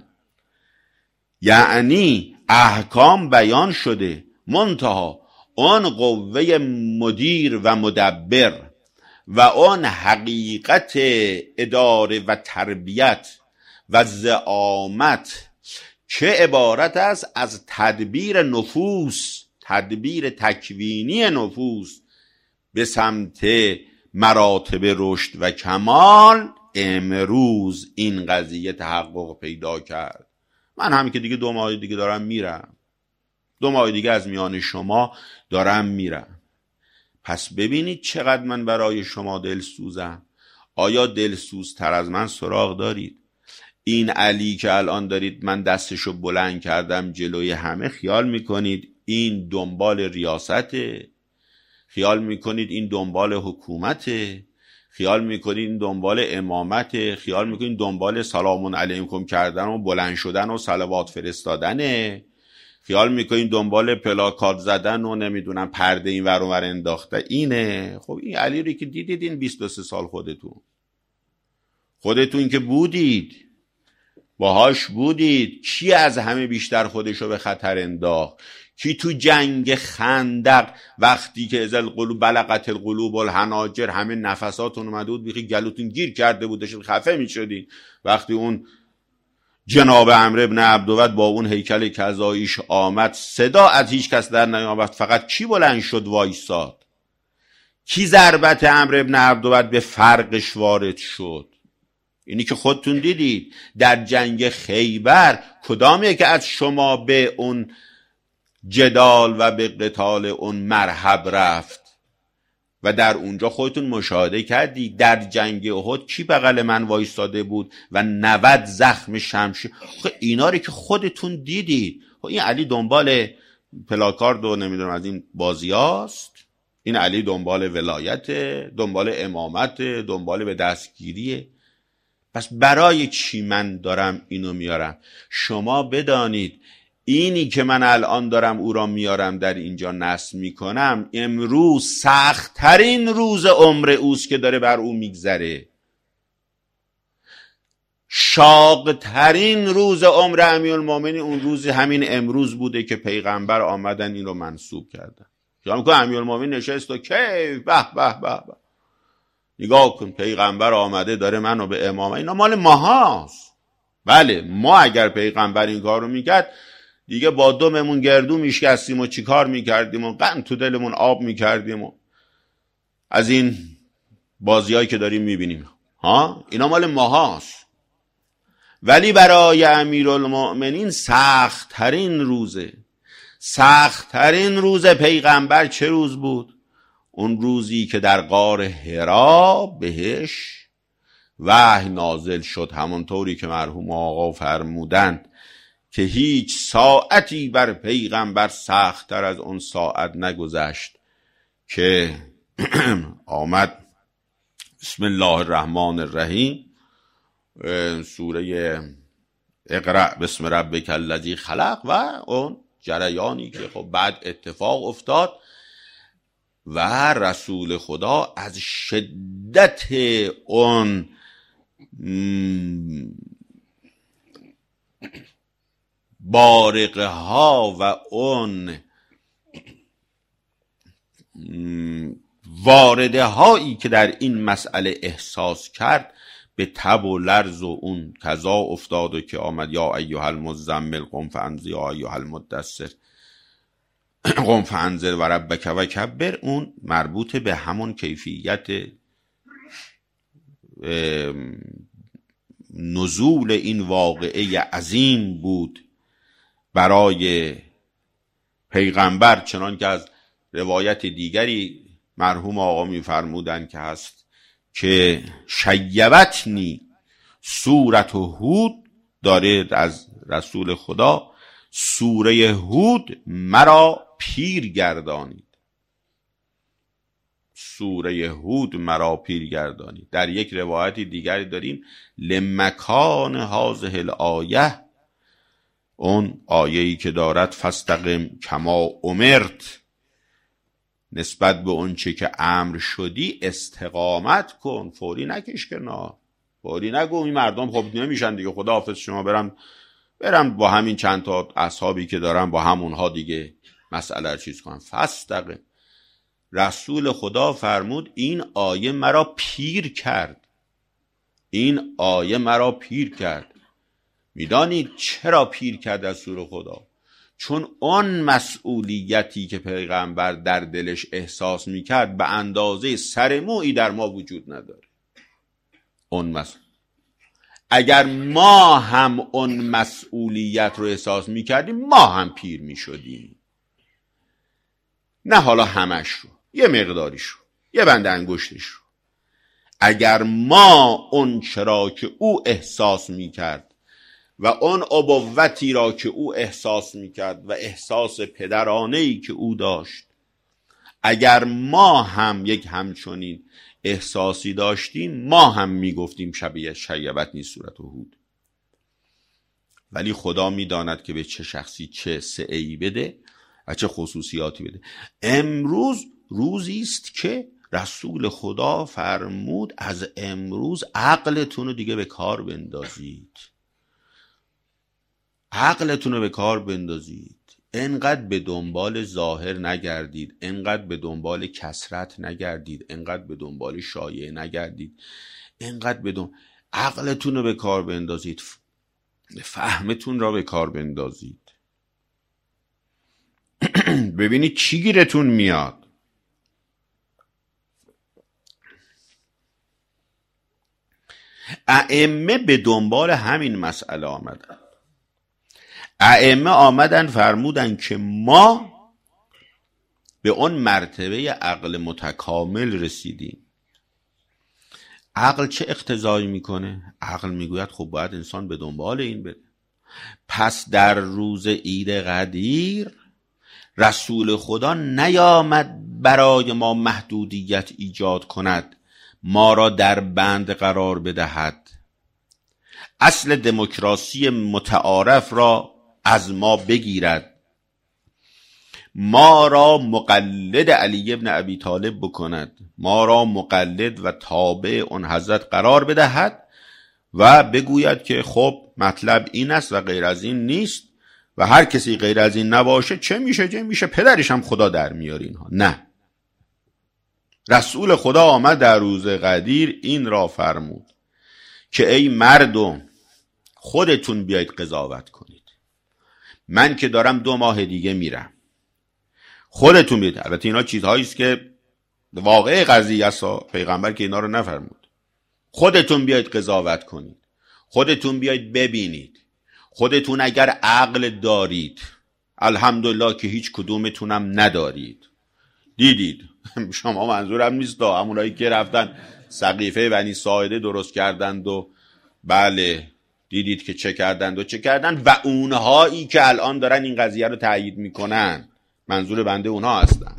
یعنی احکام بیان شده، منتها اون قوه مدیر و مدبر و اون حقیقت اداره و تربیت و زعامت که عبارت است از تدبیر نفوس، تدبیر تکوینی نفوس به سمت مراتب رشد و کمال، امروز این قضیه تحقق پیدا کرد. من هم که دیگه دو ماه دیگه دارم میرم، دو ماه دیگه از میان شما دارم میرم. پس ببینید چقدر من برای شما دلسوزم. آیا دلسوزتر از من سراغ دارید؟ این علی که الان دارید من دستشو بلند کردم جلوی همه، خیال میکنید این دنبال ریاسته؟ خیال میکنید این دنبال حکومته؟ خیال میکنید این دنبال امامته؟ خیال میکنید دنبال سلام علیکم کردن و بلند شدن و صلوات فرستادنه؟ خیال میکنید دنبال پلاکارد زدن و نمیدونم پرده این ور اون ور انداخته اینه؟ خب این علی رو که دیدید این بیست و سه سال خودتون خودتون که بودید باهاش بودید، کی از همه بیشتر خودشو به خطر انداخت؟ کی تو جنگ خندق وقتی که ازل قلوب بلغت القلوب الحناجر همه نفساتون اومده بود بیخی گلوتون گیر کرده بود داشتید خفه میشدید، وقتی اون جناب عمرو ابن عبدود با اون هیکل کذاییش آمد صدا از هیچ کس در نیامد، فقط کی بلند شد وایساد؟ کی ضربت عمرو ابن عبدود به فرقش وارد شد؟ اینی که خودتون دیدید. در جنگ خیبر کدام یک از شما به اون جدال و به قتال اون مرحب رفت؟ و در اونجا خودتون مشاهده کردید در جنگ احد کی بغل من وایستاده بود و نود زخم شمشیر؟ اینا رو که خودتون دیدید. این علی دنبال پلاکارد و نمیدونم از این بازیاست، این علی دنبال ولایت، دنبال امامت، دنبال به دستگیریه. پس برای چی من دارم اینو میارم؟ شما بدانید اینی که من الان دارم او را میارم در اینجا نصب میکنم، امروز سخت‌ترین روز عمر اوست که داره بر او میگذره. شاق‌ترین روز عمر امیرالمومنین اون روز همین امروز بوده که پیغمبر آمدن این رو منصوب کردن. شما میگه امیرالمومنین نشست و کیف به به به به، نگاه کن پیغمبر آمده داره منو به امامه. اینا مال ماهاست. بله ما اگر پیغمبر این کار رو میکرد دیگه با دممون گردو میشکستیم و چیکار میکردیم و قند تو دلمون آب میکردیم و از این بازیایی که داریم میبینیم ها، اینا مال ماهاست. ولی برای امیرالمؤمنین سخت ترین روزه. سخت ترین روز پیغمبر چه روز بود؟ اون روزی که در غار حرا بهش وحی نازل شد، همونطوری که مرحوم آقا فرمودند که هیچ ساعتی بر پیغمبر سخت تر از اون ساعت نگذشت که آمد بسم الله الرحمن الرحیم، سوره اقرأ بسم ربک الذی خلق و اون جریانی که خب بعد اتفاق افتاد و رسول خدا از شدت اون بارقه ها و اون وارده هایی که در این مسئله احساس کرد به تب و لرز و اون کذا افتاد و که آمد یا ایها المزمل قم فانذر یا ایها المدثر قم فانذر و ربک و کبر. اون مربوط به همون کیفیت نزول این واقعه عظیم بود برای پیغمبر چنان که از روایت دیگری مرحوم آقا میفرمودن که هست که شیبتنی سورت هود، داره از رسول خدا، سوره هود مرا پیر گردانید، سوره هود مرا پیر گردانید. در یک روایت دیگری داریم لمکان هذه الآیه، اون آیه‌ای که دارد فاستقم کما امرت، نسبت به اون چه که امر شدی استقامت کن، فوری نکش کنار، فوری نگو این مردم خب نمیشن دیگه، خدا حافظ شما برم برم با همین چند تا اصحابی که دارم با همونها دیگه مسئله رو چیز کنم. فاستقم، رسول خدا فرمود این آیه مرا پیر کرد، این آیه مرا پیر کرد. میدانید چرا پیر کرد رسول خدا؟ چون اون مسئولیتی که پیغمبر در دلش احساس میکرد به اندازه سر مویی در ما وجود نداره. اون مسئول اگر ما هم اون مسئولیت رو احساس میکردیم ما هم پیر میشدیم، نه حالا همش رو، یه مقداریش رو، یه بند انگشتش رو. اگر ما اون چرا که او احساس میکرد و اون ابوتی را که او احساس میکرد و احساس پدرانه‌ای که او داشت، اگر ما هم یک همچنین احساسی داشتیم ما هم میگفتیم شبیه شیبتنی سورت هود. ولی خدا میداند که به چه شخصی چه سعی بده و چه خصوصیاتی بده. امروز روزی است که رسول خدا فرمود از امروز عقلتون رو دیگه به کار بندازید، عقلتون رو به کار بندازید، انقدر به دنبال ظاهر نگردید، انقدر به دنبال کثرت نگردید، انقدر به دنبال شایعه نگردید، انقدر به دنبال عقلتون رو به کار بندازید، فهمتون را به کار بندازید. ببینید چی گیرتون میاد. ائمه به دنبال همین مسئله آمدن. ائمه آمدن فرمودن که ما به اون مرتبه عقل متکامل رسیدیم. عقل چه اقتضایی میکنه؟ عقل میگوید خب باید انسان به دنبال این بره. پس در روز عید قدیر رسول خدا نیامد برای ما محدودیت ایجاد کند، ما را در بند قرار بدهد، اصل دموکراسی متعارف را از ما بگیرد، ما را مقلد علی ابن ابی طالب بکند، ما را مقلد و تابع اون حضرت قرار بدهد و بگوید که خب مطلب این است و غیر از این نیست و هر کسی غیر از این نباشه چه میشه چه میشه پدرش هم خدا در میاره اینها. نه، رسول خدا آمد در روز قدیر این را فرمود که ای مردم خودتون بیایید قضاوت کنید، من که دارم دو ماه دیگه میرم، خودتون بیایید. البته اینا چیزهایی است که واقع قضیه است، پیغمبر که اینا رو نفرمود. خودتون بیایید قضاوت کنید، خودتون بیایید ببینید، خودتون اگر عقل دارید، الحمدلله که هیچ کدومتونم ندارید، دیدید شما منظورم نیست دا همونایی که رفتن سقیفه بنی ساعده درست کردند و بله دیدید که چه کردند و چه کردند و اونهایی که الان دارن این قضیه رو تایید میکنن، منظور بنده اونها هستن.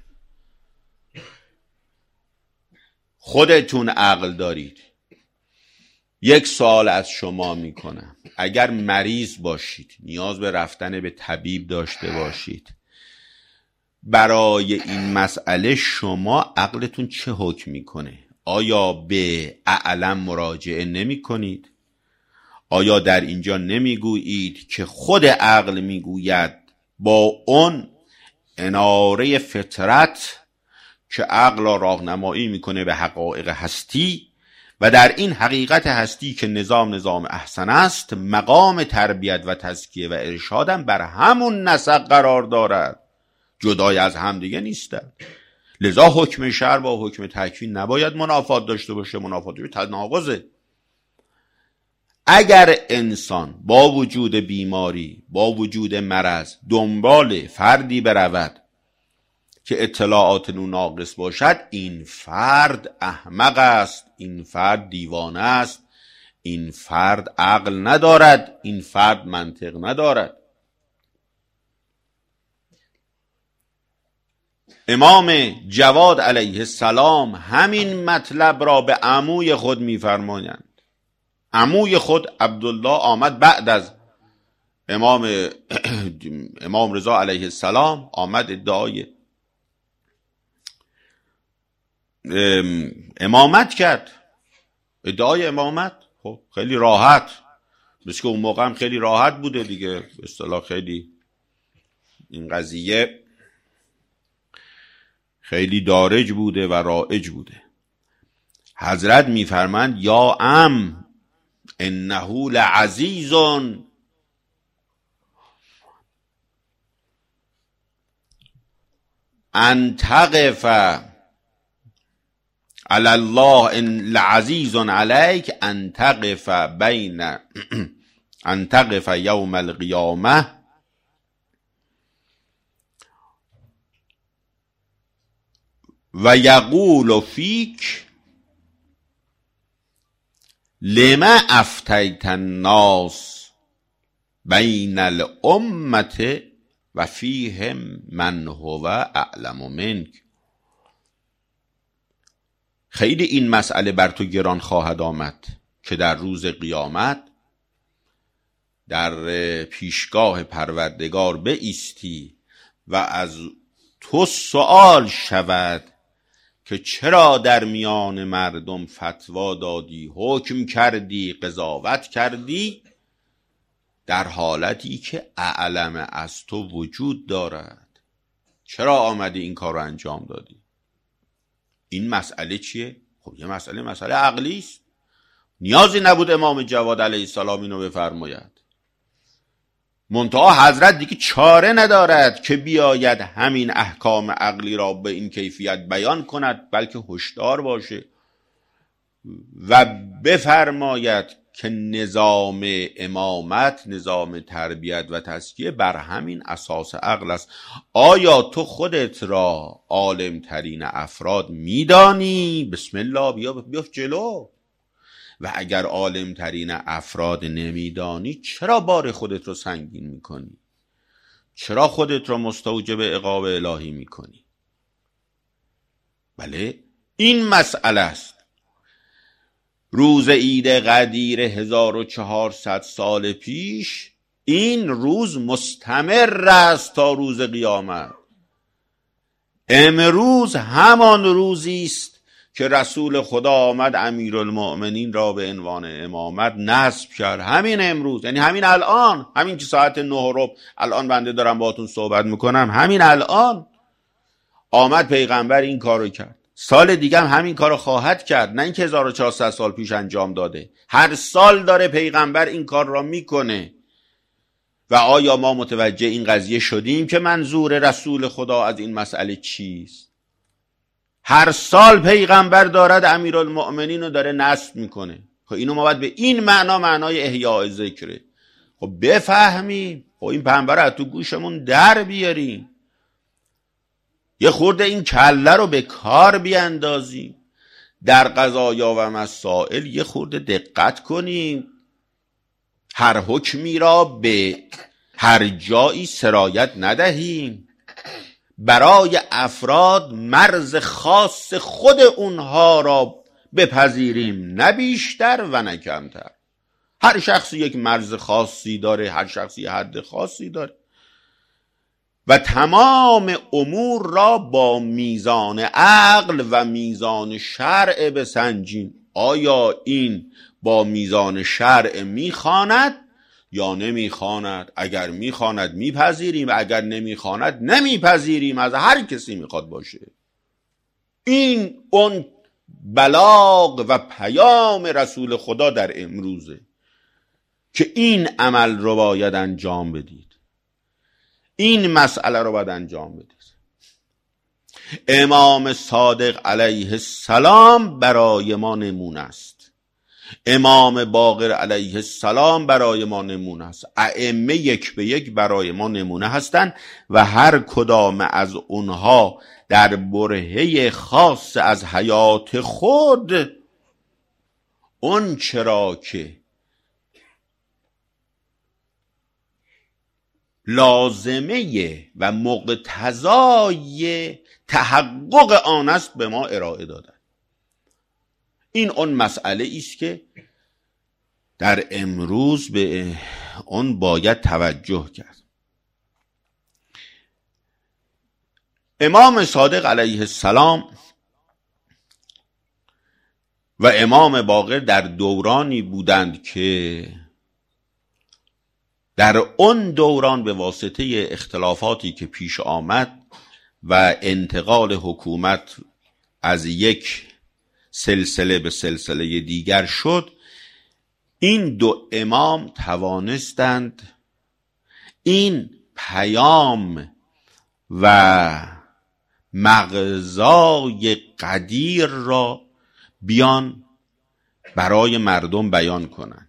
خودتون عقل دارید. یک سوال از شما میکنم، اگر مریض باشید، نیاز به رفتن به طبیب داشته باشید، برای این مسئله شما عقلتون چه حکم میکنه؟ آیا به اعلم مراجعه نمی کنید؟ آیا در اینجا نمیگویید که خود عقل میگوید با اون اناره فطرت که عقل را راهنمایی میکنه به حقایق هستی و در این حقیقت هستی که نظام نظام احسن است، مقام تربیت و تزکیه و ارشادم بر همون نسق قرار دارد، جدای از هم دیگه نیستند. لذا حکم شرع با حکم تکوین نباید منافات داشته باشه، منافات داشته تناقضه. اگر انسان با وجود بیماری، با وجود مرض دنبال فردی برود که اطلاعات او ناقص باشد، این فرد احمق است، این فرد دیوانه است، این فرد عقل ندارد، این فرد منطق ندارد. امام جواد علیه السلام همین مطلب را به عموی خود می‌فرمایند. عموی خود عبدالله آمد بعد از امام امام رضا علیه السلام، آمد ادعای امامت کرد، ادعای امامت. خب خیلی راحت، مثل که اون موقع هم خیلی راحت بوده دیگه، به اصطلاح خیلی این قضیه خیلی دارج بوده و رائج بوده. حضرت میفرمند یا ام انه لعزیز ان تقف علی الله، ان لعزیز علیک ان تقف بین ان تقف یوم القیامه و یقول فیک لما افتیت الناس بین الامه و فیهم من هو اعلم منک. خیلی این مسئله بر تو گران خواهد آمد که در روز قیامت در پیشگاه پروردگار بایستی و از تو سؤال شود که چرا در میان مردم فتوا دادی، حکم کردی، قضاوت کردی، در حالتی که اعلم از تو وجود دارد. چرا آمدی این کار رو انجام دادی؟ این مسئله چیه؟ خب یه مسئله مسئله عقلی است. نیازی نبود امام جواد علیه السلام اینو بفرماید. منتها حضرت دیگه چاره ندارد که بیاید همین احکام عقلی را به این کیفیت بیان کند، بلکه هشدار باشه و بفرماید که نظام امامت، نظام تربیت و تزکیه بر همین اساس عقل است. آیا تو خودت را عالم ترین افراد میدانی؟ بسم الله بیا بیا جلو. و اگر عالم ترین افراد نمیدانی، چرا بار خودت رو سنگین میکنی؟ چرا خودت رو مستوجب عقاب الهی میکنی؟ بله این مسئله است. روز عید قدیر هزار و چهارصد سال پیش این روز مستمر است تا روز قیامت. امروز همان روزی است که رسول خدا آمد امیرالمؤمنین را به عنوان امامت نصب کرد. همین امروز، یعنی همین الان، همین که ساعت نه و ربع الان بنده دارم باهاتون صحبت میکنم، همین الان آمد پیغمبر این کارو کرد. سال دیگه هم همین کارو خواهد کرد، نه اینکه هزار و چهارصد سال پیش انجام داده. هر سال داره پیغمبر این کار را میکنه. و آیا ما متوجه این قضیه شدیم که منظور رسول خدا از این مسئله چیست؟ هر سال پیغمبر دارد امیرالمؤمنین رو داره نصب میکنه. خب اینو ما باید به این معنا معنای احیاء ذکره خب بفهمیم. خب این پیغمبر رو از تو گوشمون در بیاریم، یه خورده این کله رو به کار بیاندازیم، در قضایا و مسائل یه خورده دقت کنیم، هر حکمی را به هر جایی سرایت ندهیم، برای افراد مرز خاص خود اونها را بپذیریم، نه بیشتر و نه کمتر. هر شخصی یک مرز خاصی داره، هر شخصی حد خاصی داره و تمام امور را با میزان عقل و میزان شرع بسنجیم. آیا این با میزان شرع میخواند یا نمیخواند؟ اگر میخواند میپذیریم، اگر نمیخواند نمیپذیریم، از هر کسی میخواد باشه. این اون بلاغ و پیام رسول خدا در امروزه که این عمل رو باید انجام بدید، این مسئله رو باید انجام بدید. امام صادق علیه السلام برای ما نمونه است. امام باقر علیه السلام برای ما نمونه است، ائمه یک به یک برای ما نمونه هستند و هر کدام از اونها در برهه خاص از حیات خود اون چرا که لازمه و مقتضای تحقق آن است به ما ارائه دادن. این اون مسئله است که در امروز به اون باید توجه کرد. امام صادق علیه السلام و امام باقر در دورانی بودند که در اون دوران به واسطه اختلافاتی که پیش آمد و انتقال حکومت از یک سلسله به سلسله دیگر شد، این دو امام توانستند این پیام و مغزای قدیر را بیان برای مردم بیان کنند.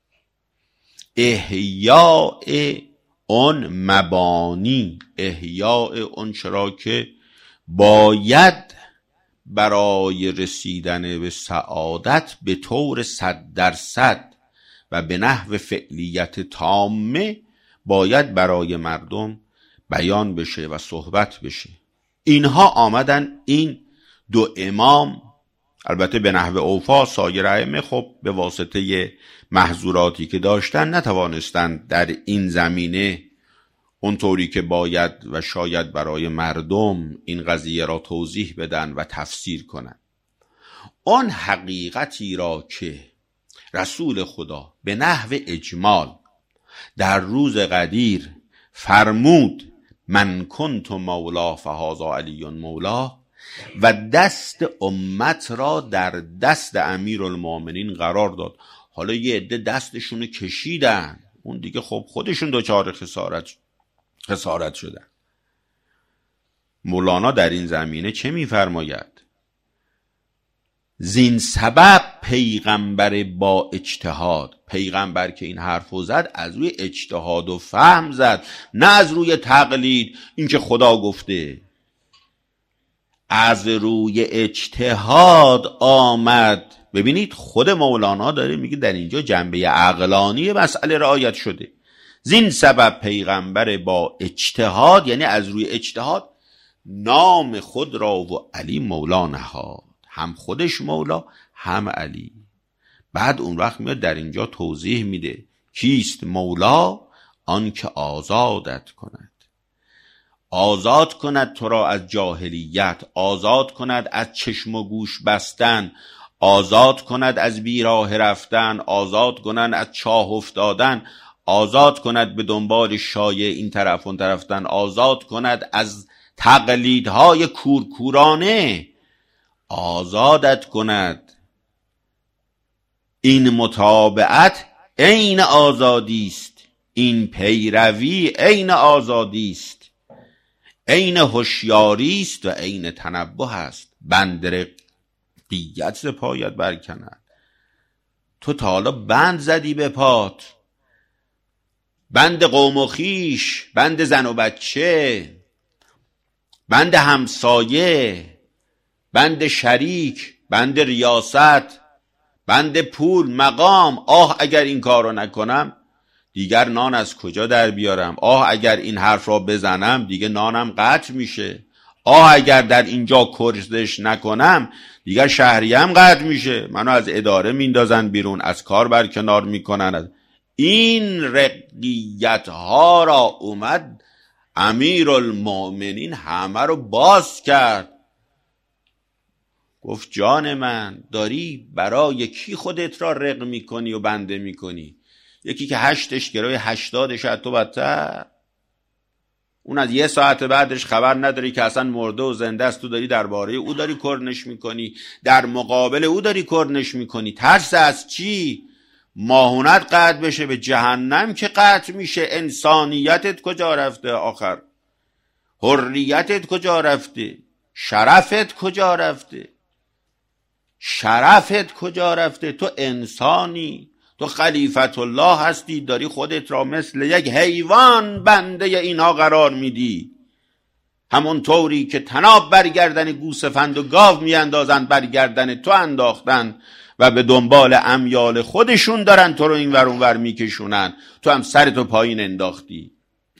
احیاء اون مبانی، احیاء اون چرا که باید برای رسیدن به سعادت به طور صد درصد و به نحو فعلیت تامه باید برای مردم بیان بشه و صحبت بشه. اینها آمدن این دو امام، البته به نحو اوفا، سایر ائمه خب به واسطه محظوراتی که داشتن نتوانستند در این زمینه اونطوری که باید و شاید برای مردم این قضیه را توضیح بدن و تفسیر کنند. آن حقیقتی را که رسول خدا به نحو اجمال در روز قدیر فرمود من کنت مولا فهذا علی مولا و دست امت را در دست امیرالمومنین قرار داد. حالا یه عده دستشونو کشیدن، اون دیگه خب خودشون دچار خسارت خسارت شدن. مولانا در این زمینه چه میفرماید؟ زین سبب پیغمبر با اجتهاد، پیغمبر که این حرفو زد از روی اجتهاد و فهم زد، نه از روی تقلید، این که خدا گفته. از روی اجتهاد آمد. ببینید خود مولانا داره میگه در اینجا جنبه عقلانی مسئله رعایت شده. زین سبب پیغمبر با اجتهاد، یعنی از روی اجتهاد نام خود را و علی مولا نهاد، هم خودش مولا هم علی. بعد اون وقت میاد در اینجا توضیح میده کیست مولا؟ آن که آزادت کند، آزاد کند تو را از جاهلیت، آزاد کند از چشم و گوش بستن، آزاد کند از بیراه رفتن، آزاد کند از چاه افتادن، آزاد کند به دنبال شایع این طرف اون طرف رفتن، آزاد کند از تقلیدهای کورکورانه، آزادت کند. این متابعت عین آزادی است، این پیروی عین آزادی است، عین هوشیاری است و عین تنبه است. بند رقیت ز پایت برکند. تو تا حالا بند زدی به پات، بند قوم و خویش، بند زن و بچه، بند همسایه، بند شریک، بند ریاست، بند پول، مقام. آه اگر این کار رو نکنم دیگر نان از کجا در بیارم؟ آه اگر این حرف را بزنم دیگه نانم قطع میشه. آه اگر در اینجا کرسش نکنم دیگر شهریم قطع میشه، منو از اداره میندازن بیرون، از کار برکنار میکنن. این رقیت ها را اومد امیرالمومنین همه رو باز کرد. گفت جان من، داری برای کی خودت را رق میکنی و بنده میکنی؟ یکی که هشتش گروی هشتادش از تو بدتر، اون از یه ساعت بعدش خبر نداری که اصلا مرده و زنده است، تو داری درباره او داری کرنش میکنی، در مقابل او داری کرنش میکنی. ترس از چی؟ ماهونت قطع بشه، به جهنم که قطع میشه. انسانیتت کجا رفته آخر؟ حریتت کجا رفته؟ شرفت کجا رفته؟ شرفت کجا رفته؟ تو انسانی، تو خلیفت الله هستی، داری خودت را مثل یک حیوان بنده اینها قرار میدی. همون طوری که طناب برگردن گوسفند و گاو میاندازن برگردن تو انداختن و به دنبال امیال خودشون دارن تو رو این ور اون ور میکشونن، تو هم سرتو پایین انداختی،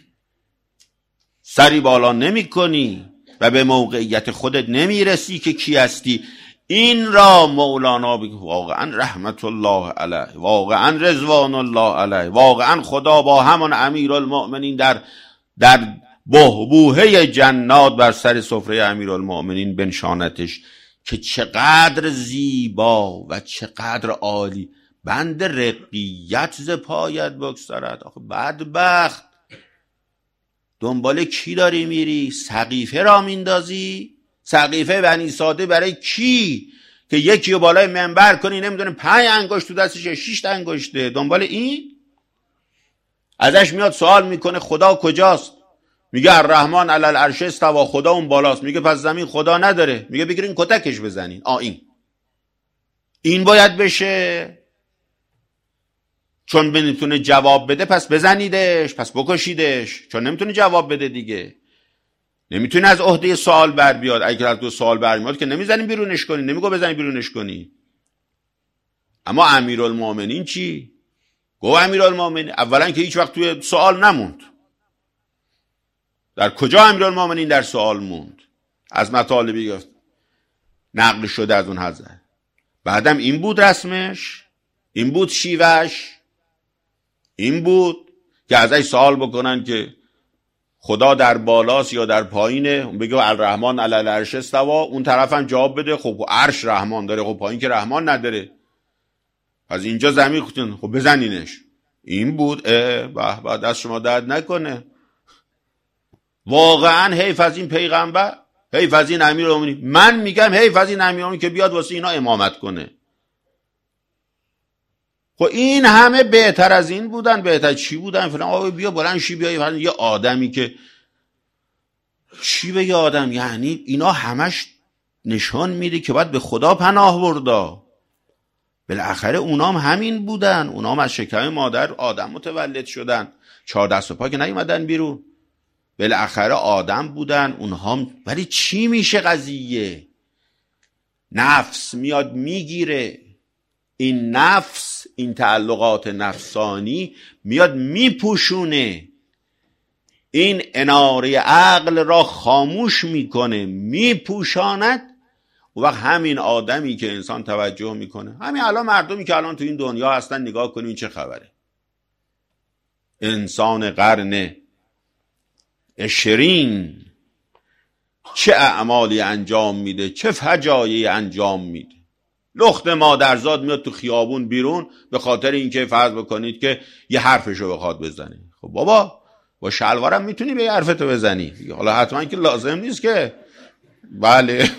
سری بالا نمی کنی و به موقعیت خودت نمیرسی که کی هستی. این را مولانا بگه واقعا رحمت الله علیه، واقعا رضوان الله علیه، واقعا خدا با همان امیرالمؤمنین در در بحبوحه جنات بر سر سفره امیرالمؤمنین بنشانتش که چقدر زیبا و چقدر عالی. بند رقیت ز پایت بگذرد. آخه بدبخت، دنبال کی داری میری؟ سقیفه را میندازی؟ سقیفه بنی ساده برای کی؟ که یکی رو بالای منبر کنی نمیدونه پنج انگشت تو دستشه، شش انگشته، دنبال این؟ ازش میاد سوال میکنه خدا کجاست؟ میگه الرحمن علی العرش استوی، خدا اون بالاست. میگه پس زمین خدا نداره. میگه بگیرین کتکش بزنین. آ این این باید بشه، چون نمیتونه جواب بده پس بزنیدش، پس بکشیدش، چون نمیتونه جواب بده دیگه، نمیتونه از عهده سوال بر بیاد. اگه از دو سوال بر میاد که نمیزنیم بیرونش کنی، نمیگو بزنی بیرونش کنی. اما امیرالمومنین چی؟ گو امیرالمومنین اولا که هیچ وقت توی سوال نموند. در کجا امیرالمومنین در سوال موند؟ از مطالبی گفت نقل شده از اون حضرت. بعدم این بود رسمش، این بود شیوهش، این بود که ازش سوال بکنن که خدا در بالاست یا در پایینه، بگه الرحمن علی العرش استوی، اون طرف هم جواب بده خب عرش رحمان داره، خب پایین که رحمان نداره، از اینجا زمین خودتون خب بزنینش. این بود. به به دست شما درد نکنه. واقعا حیف از این پیغمبر، حیف از این امیرالمومنین. من میگم حیف از این امیرالمومنین که بیاد واسه اینا امامت کنه. خب این همه بهتر از این بودن. بهتر چی بودن؟ فلان آقا بیا بلند شی بیا یه آدمی که چی به یه آدم، یعنی اینا همش نشان میده که باید به خدا پناه بردا. بالاخره اونام همین بودن، اونام از شکم مادر آدم متولد شدن، چهار دست و پا که نیومدن بیرون، بالاخره آدم بودن اونها. ولی چی میشه قضیه؟ نفس میاد میگیره، این نفس، این تعلقات نفسانی میاد میپوشونه، این اناره عقل را خاموش میکنه، میپوشاند. و وقت همین آدمی که انسان توجه میکنه، همین الان مردمی که الان تو این دنیا هستن نگاه کنیم چه خبره. انسان قرن عشرین چه اعمالی انجام میده، چه فجایعی انجام میده. لخت مادرزاد میاد تو خیابون بیرون به خاطر اینکه فرض بکنید که یه حرفشو بخواد بزنه. خب بابا با شلوارم میتونی به حرفتو بزنی، حالا حتما که لازم نیست که بله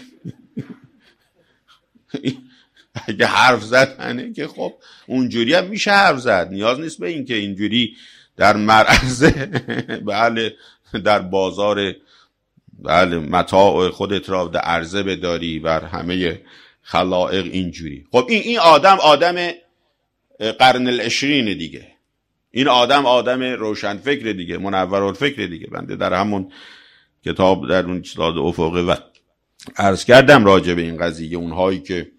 اگه حرف زدنه که خب اونجوری هم میشه حرف زد، نیاز نیست به این که اینجوری در معرض بله در بازار بله متاع خودت را در عرضه بداری بر همه خلائق اینجوری. خب این این آدم آدم قرن العشرین دیگه، این آدم آدم روشن فکر دیگه، منور الفکر دیگه. بنده در همون کتاب در اون چیزاد افقی و عرض کردم راجع به این قضیه، اونهایی که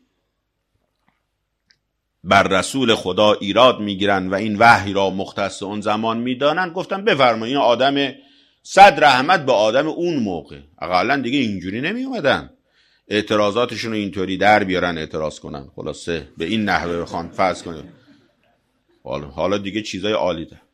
بر رسول خدا ایراد میگیرن و این وحی را مختص اون زمان میدانن، گفتم بفرمایید این آدم صد رحمت به آدم اون موقع، اقلا دیگه اینجوری نمی اومدن اعتراضاتشون رو اینطوری در بیارن اعتراض کنن، خلاصه به این نحوه بخوان فرض کنید. حالا حالا دیگه چیزای عالی ده.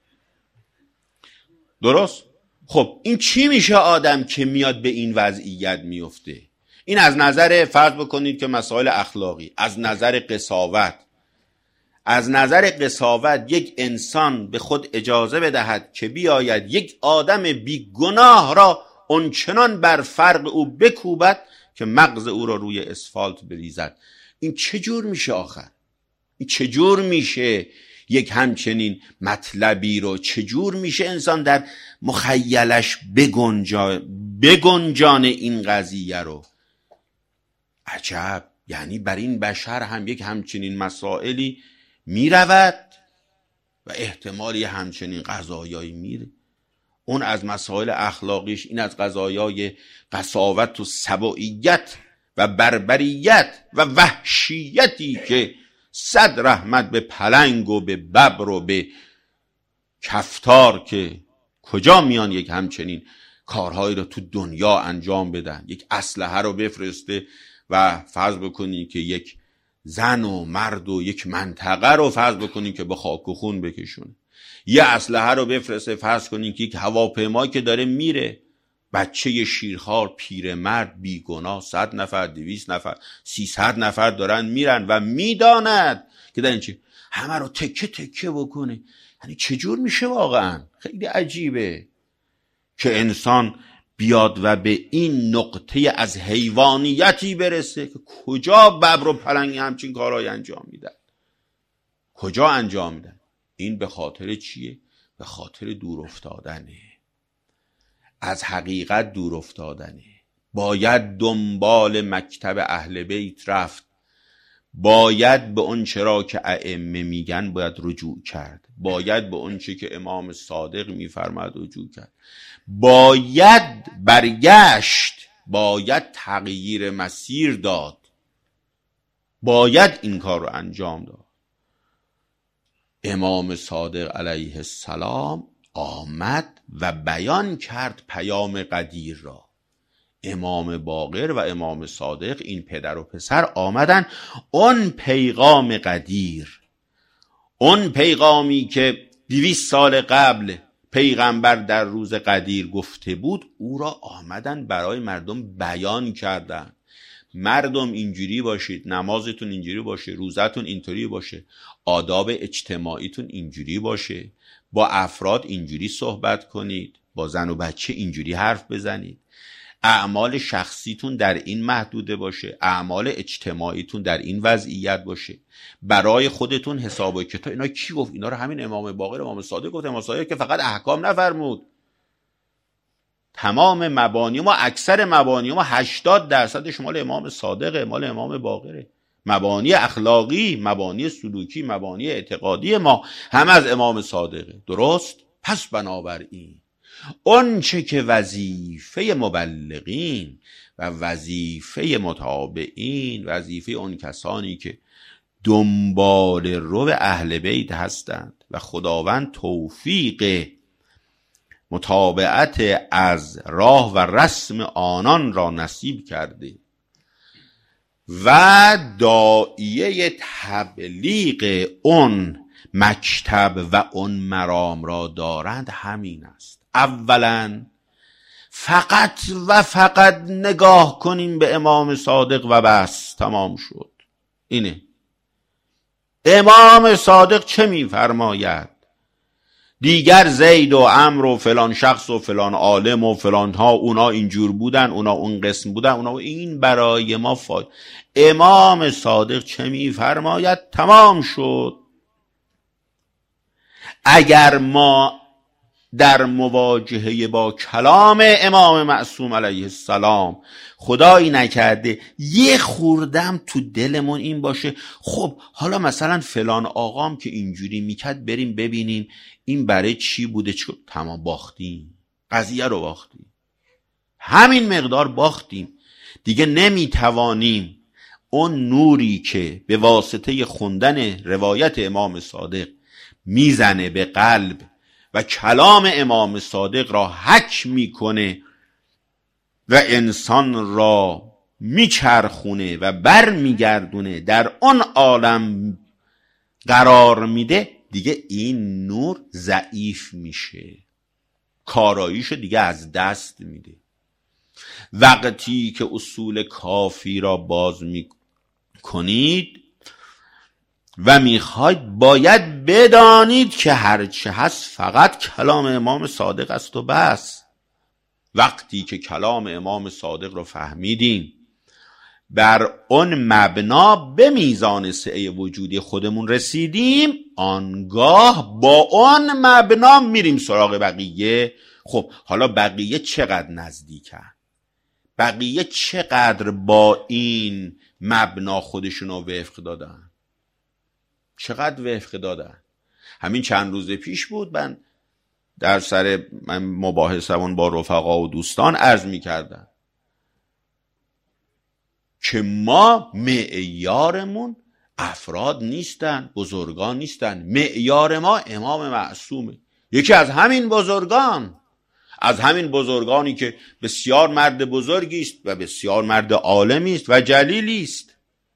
درست؟ خب این چی میشه آدم که میاد به این وضعیت میفته؟ این از نظر فرض بکنید که مسائل اخلاقی، از نظر قساوت، از نظر قساوت یک انسان به خود اجازه بدهد که بیاید یک آدم بی گناه را اونچنان بر فرق او بکوبد که مغز او را روی اسفالت بریزد. این چجور میشه آخر؟ این چجور میشه یک همچنین مطلبی رو، چجور میشه انسان در مخیلش بگنجا بگنجانه این قضیه رو؟ عجب یعنی بر این بشر هم یک همچنین مسائلی می رود و احتمال یه همچنین قضایایی میره. اون از مسائل اخلاقیش، این از قضایای قساوت و سبوعیت و بربریت و وحشیتی که صد رحمت به پلنگ و به ببر و به کفتار که کجا میان یک همچنین کارهایی رو تو دنیا انجام بدن. یک اسلحه رو بفرسته و فرض بکنی که یک زن و مرد و یک منطقه رو فرض بکنی که به خاک و خون بکشونه. یه اسلحه رو بفرسته فرض کنی که یک هواپیما که داره میره، بچه شیرخوار، پیرمرد، بیگناه، صد نفر، دویست نفر، سیصد نفر دارن میرن و میداند که در این چی همه رو تکه تکه بکنه. یعنی چجور میشه واقعا؟ خیلی عجیبه که انسان بیاد و به این نقطه از حیوانیتی برسه که کجا ببر و پلنگ همچین کارهای انجام میدن، کجا انجام میدن. این به خاطر چیه؟ به خاطر دور افتادنه، از حقیقت دور افتادنه. باید دنبال مکتب اهل بیت رفت، باید به اون چرا که ائمه میگن باید رجوع کرد، باید به اون چه که امام صادق میفرماد رجوع کرد، باید برگشت، باید تغییر مسیر داد، باید این کار رو انجام داد. امام صادق علیه السلام آمد و بیان کرد پیام قدیر را. امام باقر و امام صادق، این پدر و پسر، آمدن اون پیغام قدیر، اون پیغامی که دویست سال قبل پیغمبر در روز قدیر گفته بود، او را آمدن برای مردم بیان کردن. مردم اینجوری باشید، نمازتون اینجوری باشه، روزتون اینطوری باشه، آداب اجتماعیتون اینجوری باشه، با افراد اینجوری صحبت کنید، با زن و بچه اینجوری حرف بزنید، اعمال شخصیتون در این محدوده باشه، اعمال اجتماعیتون در این وضعیت باشه، برای خودتون حساب و کتاب. اینا کی گفت؟ اینا رو همین امام باقر امام صادق گفت. امام صادق که فقط احکام نفرمود، تمام مبانی ما، اکثر مبانی ما هشتاد درصدش مال امام صادقه، مال امام باقره. مبانی اخلاقی، مبانی سلوکی، مبانی اعتقادی ما هم از امام صادقه. درست؟ پس بنابراین اون چه که وظیفه مبلغین و وظیفه متابعین، وظیفه اون کسانی که دنبال رو اهل بیت هستند و خداوند توفیق متابعت از راه و رسم آنان را نصیب کرده و داعیه تبلیغ اون مکتب و اون مرام را دارند، همین است. اولا فقط و فقط نگاه کنیم به امام صادق و بس، تمام شد. اینه امام صادق چه میفرماید، دیگر زید و عمرو و فلان شخص و فلان عالم و فلان ها اونا اینجور بودن، اونا اون قسم بودن، اونا این برای ما فاید. امام صادق چه میفرماید، تمام شد. اگر ما در مواجهه با کلام امام معصوم علیه السلام خدایی نکرده یه خوردم تو دلمون این باشه، خب حالا مثلا فلان آقام که اینجوری میکرد بریم ببینیم این برای چی بوده، چه تمام باختیم، قضیه رو باختیم، همین مقدار باختیم دیگه. نمیتوانیم اون نوری که به واسطه خوندن روایت امام صادق میزنه به قلب و کلام امام صادق را حک میکنه و انسان را میچرخونه و بر میگردونه، در اون عالم قرار میده، دیگه این نور ضعیف میشه، کاراییشو دیگه از دست میده. وقتی که اصول کافی را باز میکنید و میخواید، باید بدانید که هرچه هست فقط کلام امام صادق است و بس. وقتی که کلام امام صادق رو فهمیدیم، بر اون مبنا به میزان سعه وجودی خودمون رسیدیم، آنگاه با اون مبنا میریم سراغ بقیه. خب حالا بقیه چقدر نزدیکن؟ بقیه چقدر با این مبنا خودشون رو وفق دادن، چقدر وفق دادن. همین چند روز پیش بود من در سر من مباحثمون با رفقا و دوستان عرض می کردم که ما معیارمون افراد نیستن، بزرگان نیستن، معیار ما امام معصومه. یکی از همین بزرگان، از همین بزرگانی که بسیار مرد بزرگی است و بسیار مرد عالمی است و جلیلی است،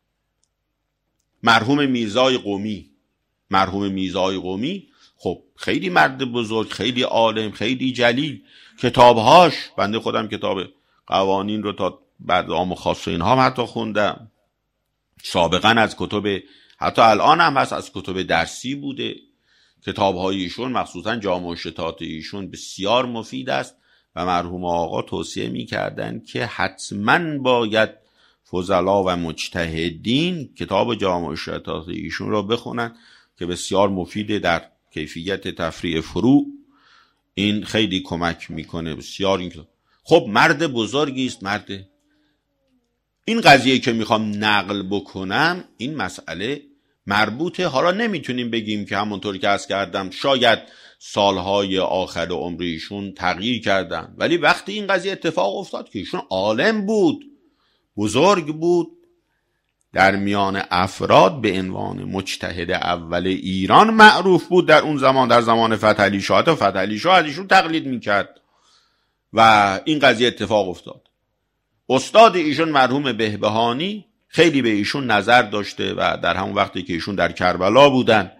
مرحوم میرزای قمی. مرحوم میرزای قمی خب خیلی مرد بزرگ، خیلی عالم، خیلی جلیل. کتابهاش، بنده خودم کتاب قوانین رو تا بعد عام و خاص و اینها هم حتی خوندم، سابقا از کتب، حتی الان هم هست، از کتب درسی بوده. کتاب‌های ایشون مخصوصا جامع الشتات ایشون بسیار مفید است و مرحوم آقا توصیه می‌کردن که حتما باید فضلا و مجتهدین کتاب جامع الشتات ایشون را بخونن که بسیار مفیده در کیفیت تفریع فروع. این خیلی کمک میکنه بسیار. این کتاب خب مرد بزرگی است، مرد. این قضیه که میخوام نقل بکنم، این مسئله مربوطه، حالا نمیتونیم بگیم که همونطور که عرض کردم شاید سالهای آخر عمر ایشون تغییر کردن، ولی وقتی این قضیه اتفاق افتاد که ایشون عالم بود، بزرگ بود، در میان افراد به عنوان مجتهد اول ایران معروف بود در اون زمان، در زمان فتحعلی شاه. و فتحعلی شاه از ایشون تقلید میکرد و این قضیه اتفاق افتاد. استاد ایشون مرحوم بهبهانی خیلی به ایشون نظر داشته و در همون وقتی که ایشون در کربلا بودن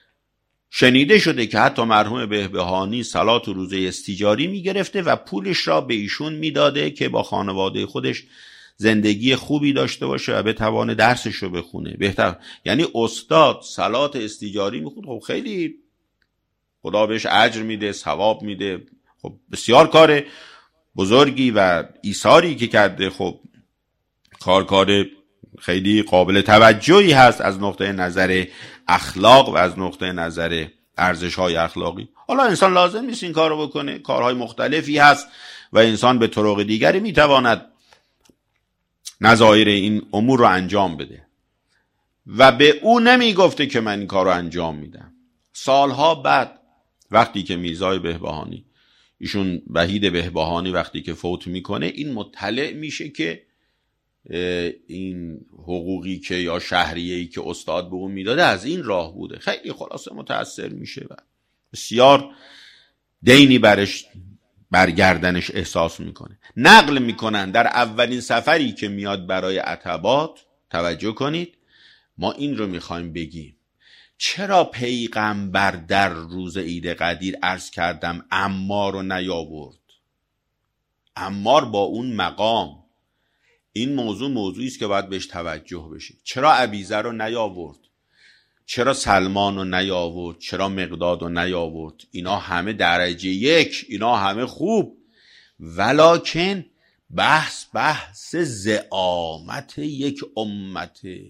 شنیده شده که حتی مرحوم بهبهانی صلات و روزه استیجاری میگرفته و پولش را به ایشون میداده که با خانواده خودش زندگی خوبی داشته باشه و بتوانه درسش رو بخونه بهتر. یعنی استاد صلات استیجاری میخوند، خب خیلی خدا بهش اجر میده، ثواب میده، خب بسیار کار بزرگی و ایثاری که کرده. خب کار کار خیلی قابل توجهی هست از نقطه نظر اخلاق و از نقطه نظر ارزش‌های اخلاقی. حالا انسان لازم نیست این کارو بکنه، کارهای مختلفی هست و انسان به طرق دیگری میتواند نظایر این امور رو انجام بده و به او نمیگفته که من این کار رو انجام میدم. سالها بعد وقتی که میرزای بهبهانی، ایشون وحید بهبهانی، وقتی که فوت میکنه، این مطلع میشه که این حقوقی که یا شهریه‌ای که استاد به اون میداده از این راه بوده. خیلی خلاصه متأثر میشه و بسیار دینی برش برگردنش احساس میکنه. نقل میکنن در اولین سفری که میاد برای عتبات، توجه کنید، ما این رو میخوایم بگیم چرا پیغمبر در روز عید قدیر عرض کردم عمار رو نیاورد؟ عمار با اون مقام، این موضوع موضوعی است که باید بهش توجه بشه. چرا ابیذر رو نیاورد؟ چرا سلمان رو نیاورد؟ چرا مقداد رو نیاورد؟ اینا همه درجه یک، اینا همه خوب، ولکن بحث بحث زعامت یک امته،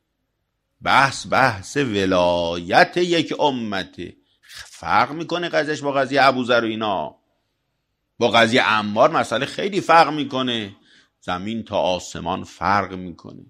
بحث بحث ولایت یک امته. فرق میکنه قضیهش با قضیه ابوذر و اینا. با قضیه عمار مسئله خیلی فرق میکنه، زمین تا آسمان فرق میکنه.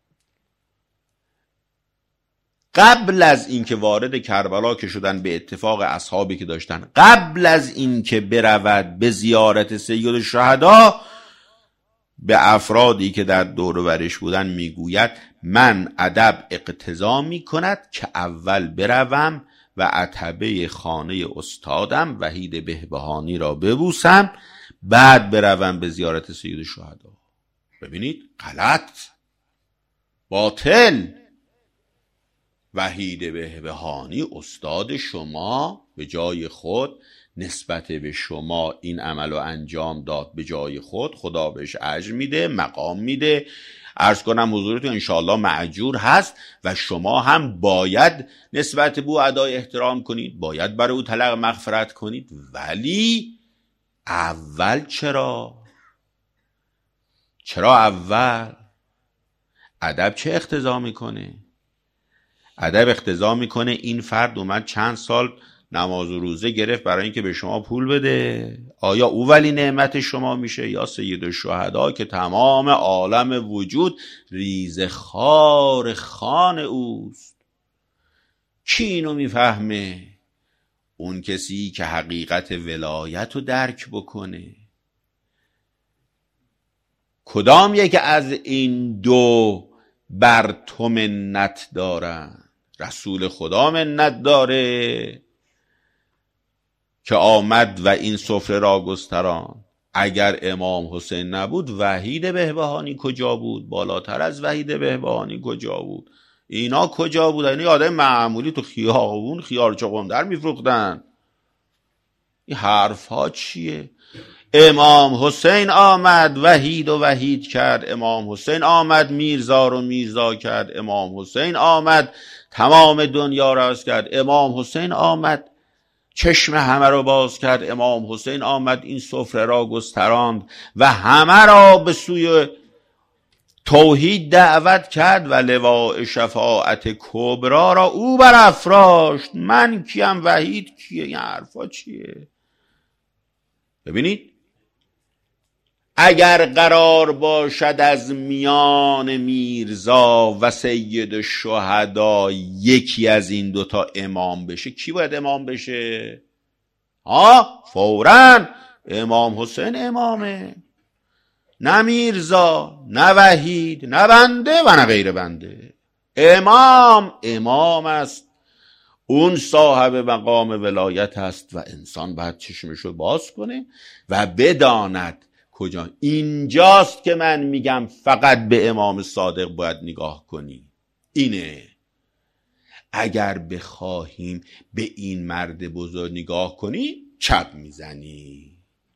قبل از اینکه وارد کربلا که شدن به اتفاق اصحابی که داشتن، قبل از اینکه برود به زیارت سید الشهدا، به افرادی که در دور و برش بودن میگوید من ادب اقتضا میکند که اول بروم و عتبه خانه استادم وحید بهبهانی را ببوسم، بعد بروم به زیارت سید الشهدا. ببینید غلط، باطل. وحید بهبهانی استاد شما به جای خود نسبت به شما این عمل رو انجام داد، به جای خود خدا بهش اجر میده، مقام میده. عرض کنم حضورتون انشاءالله مأجور هست و شما هم باید نسبت به او ادای احترام کنید، باید برای او طلب مغفرت کنید. ولی اول چرا؟ چرا اول؟ ادب چه اقتضا میکنه؟ ادب اقتضا میکنه این فرد اومد چند سال نماز و روزه گرفت برای اینکه به شما پول بده؟ آیا او ولی نعمت شما میشه یا سید الشهدا که تمام عالم وجود ریزخوار خان اوست؟ کی اینو میفهمه؟ اون کسی که حقیقت ولایت رو درک بکنه. کدام یک از این دو بر تو منت دارن؟ رسول خدا منت داره که آمد و این سفره را گستران. اگر امام حسین نبود وحید بهبهانی کجا بود؟ بالاتر از وحید بهبهانی کجا بود؟ اینا کجا بود؟ این آدم معمولی تو خیابون خیار چغندر میفروختن. این حرف ها چیه؟ امام حسین آمد وحید و وحید کرد، امام حسین آمد میرزا رو میرزا کرد، امام حسین آمد تمام دنیا را راست کرد، امام حسین آمد چشم همه رو باز کرد، امام حسین آمد این سفره را گستراند و همه را به سوی توحید دعوت کرد و لواء شفاعت کبرا را او برافراشت. من کیم؟ وحید کیه؟ این حرفا چیه؟ ببینید، اگر قرار باشد از میان میرزا و سید الشهدا یکی از این دوتا امام بشه، کی باید امام بشه؟ ها فوراً امام حسین امامه، نه میرزا، نه وحید، نه بنده و نه غیر بنده. امام امام است، اون صاحب مقام ولایت است و انسان باید چشمشو باز کنه و بداند کجا. اینجاست که من میگم فقط به امام صادق باید نگاه کنی. اینه. اگر بخواهیم به این مرد بزرگ نگاه کنی چپ میزنی،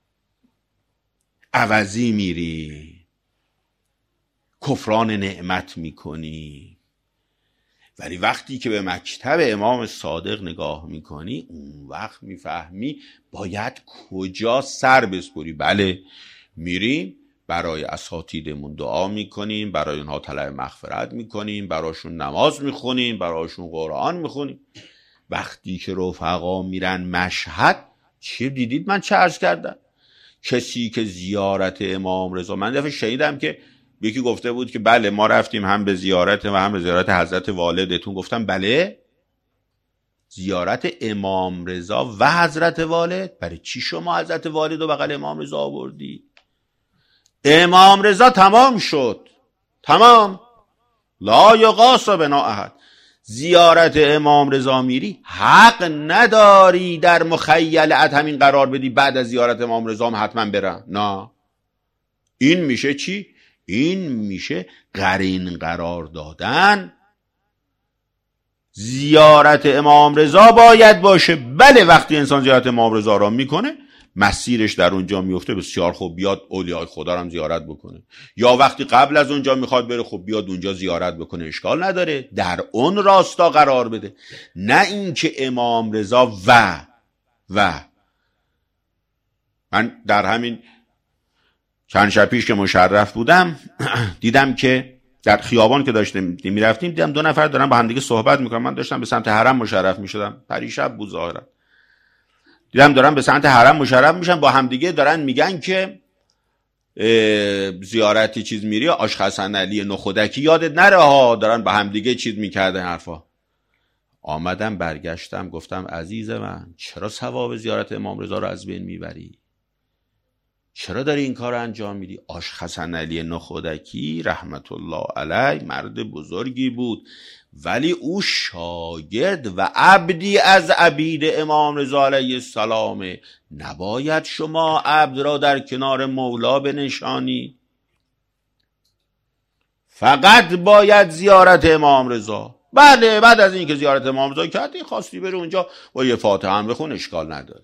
عوضی میری، کفران نعمت میکنی. ولی وقتی که به مکتب امام صادق نگاه میکنی اون وقت میفهمی باید کجا سر بسپری. بله میریم برای اساتیدمون دعا میکنیم، برای اونها طلب مغفرت میکنیم، براشون نماز میخونیم، براشون قرآن میخونیم. وقتی که رفقا میرن مشهد، چی دیدید من چه عرض کردم؟ کسی که زیارت امام رضا، من دفعه شنیدم که یکی گفته بود که بله ما رفتیم هم به زیارت و هم به زیارت حضرت والدتون. گفتم بله زیارت امام رضا و حضرت والد؟ برای چی شما حضرت والد و بغل امام رضا آوردی؟ امام رضا تمام شد، تمام، لا یقاس بنا احد. زیارت امام رضا میری حق نداری در مخیلت همین قرار بدی بعد از زیارت امام رضا حتما برم. نه، این میشه چی؟ این میشه قرین قرار دادن. زیارت امام رضا باید باشه. بله وقتی انسان زیارت امام رضا را میکنه مسیرش در اونجا میفته بسیار خوب، بیاد اولیای خدا رو هم زیارت بکنه، یا وقتی قبل از اونجا میخواد بره خب بیاد اونجا زیارت بکنه، اشکال نداره، در اون راستا قرار بده. نه اینکه امام رضا و و من در همین چند شب پیش که مشرف بودم دیدم که در خیابان که داشتیم میرفتیم دیدم دو نفر دارن با هم دیگه صحبت میکنن. من داشتم به سمت حرم مشرف میشدم، پریشب بود ظاهرا، دیدم دارن به سمت حرم مشرف میشن با هم دیگه دارن میگن که زیارتی چیز میری آش حسن علی نخودکی یادت نره ها، دارن با هم دیگه چیز میکردن حرفا. آمدم برگشتم گفتم عزیز من چرا ثواب زیارت امام رضا رو از بین میبری؟ چرا داری این کار رو انجام میدی؟ آش حسن علی نخودکی رحمت الله علیه مرد بزرگی بود، ولی او شاگرد و عبدی از عبید امام رضا علیه السلام. نباید شما عبد را در کنار مولا بنشانی، فقط باید زیارت امام رضا. بله بعد از این که زیارت امام رضا کردی خواستی بری اونجا با یه فاتحه هم بخون، اشکال نداره.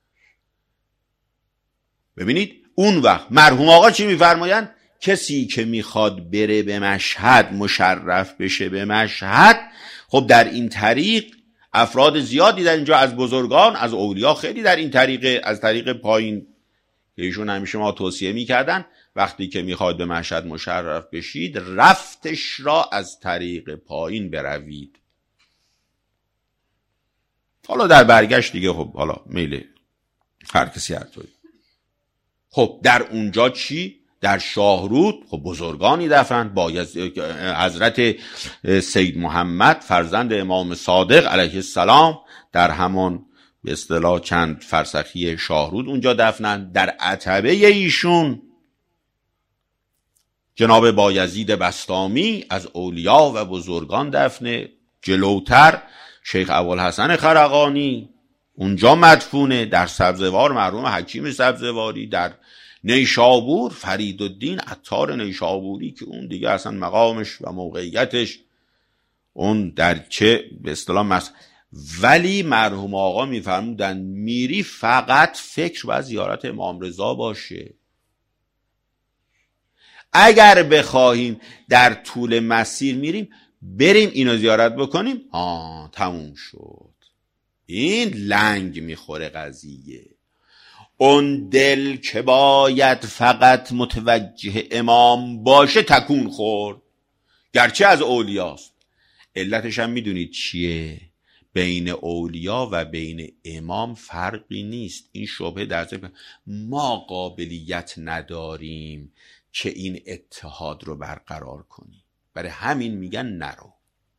ببینید اون وقت مرحوم آقا چی میفرمایند؟ کسی که میخواد بره به مشهد، مشرف بشه به مشهد، خب در این طریق افراد زیادی در اینجا از بزرگان، از اولیا خیلی در این طریق، از طریق پایین که ایشون همیشه ما توصیه میکردن وقتی که میخواد به مشهد مشرف بشید رفتش را از طریق پایین بروید. حالا در برگشت دیگه خب حالا میله هر کسی هر طوری. خب در اونجا چی؟ در شاهرود خب بزرگانی دفن، بایزید حضرت سید محمد فرزند امام صادق علیه السلام در همان به اصطلاح چند فرسخی شاهرود اونجا دفنن. در عتبه ایشون جناب بایزید بسطامی از اولیا و بزرگان دفنه. جلوتر شیخ ابوالحسن خرقانی اونجا مدفونه. در سبزوار مرحوم حکیم سبزواری. در نیشابور فریدالدین عطار نیشابوری که اون دیگه اصلا مقامش و موقعیتش اون در چه به اصطلاح مس... ولی مرحوم آقا میفرمودن میری فقط فکر و زیارت امام رضا باشه. اگر بخواهیم در طول مسیر میریم بریم اینو زیارت بکنیم، آه تموم شد. این لنگ میخوره قضیه. اون دل که باید فقط متوجه امام باشه تکون خورد، گرچه از اولیاست. علتش هم میدونید چیه؟ بین اولیا و بین امام فرقی نیست. این شبهه در ذهن ما قابلیت نداریم که این اتحاد رو برقرار کنیم، برای همین میگن نرو.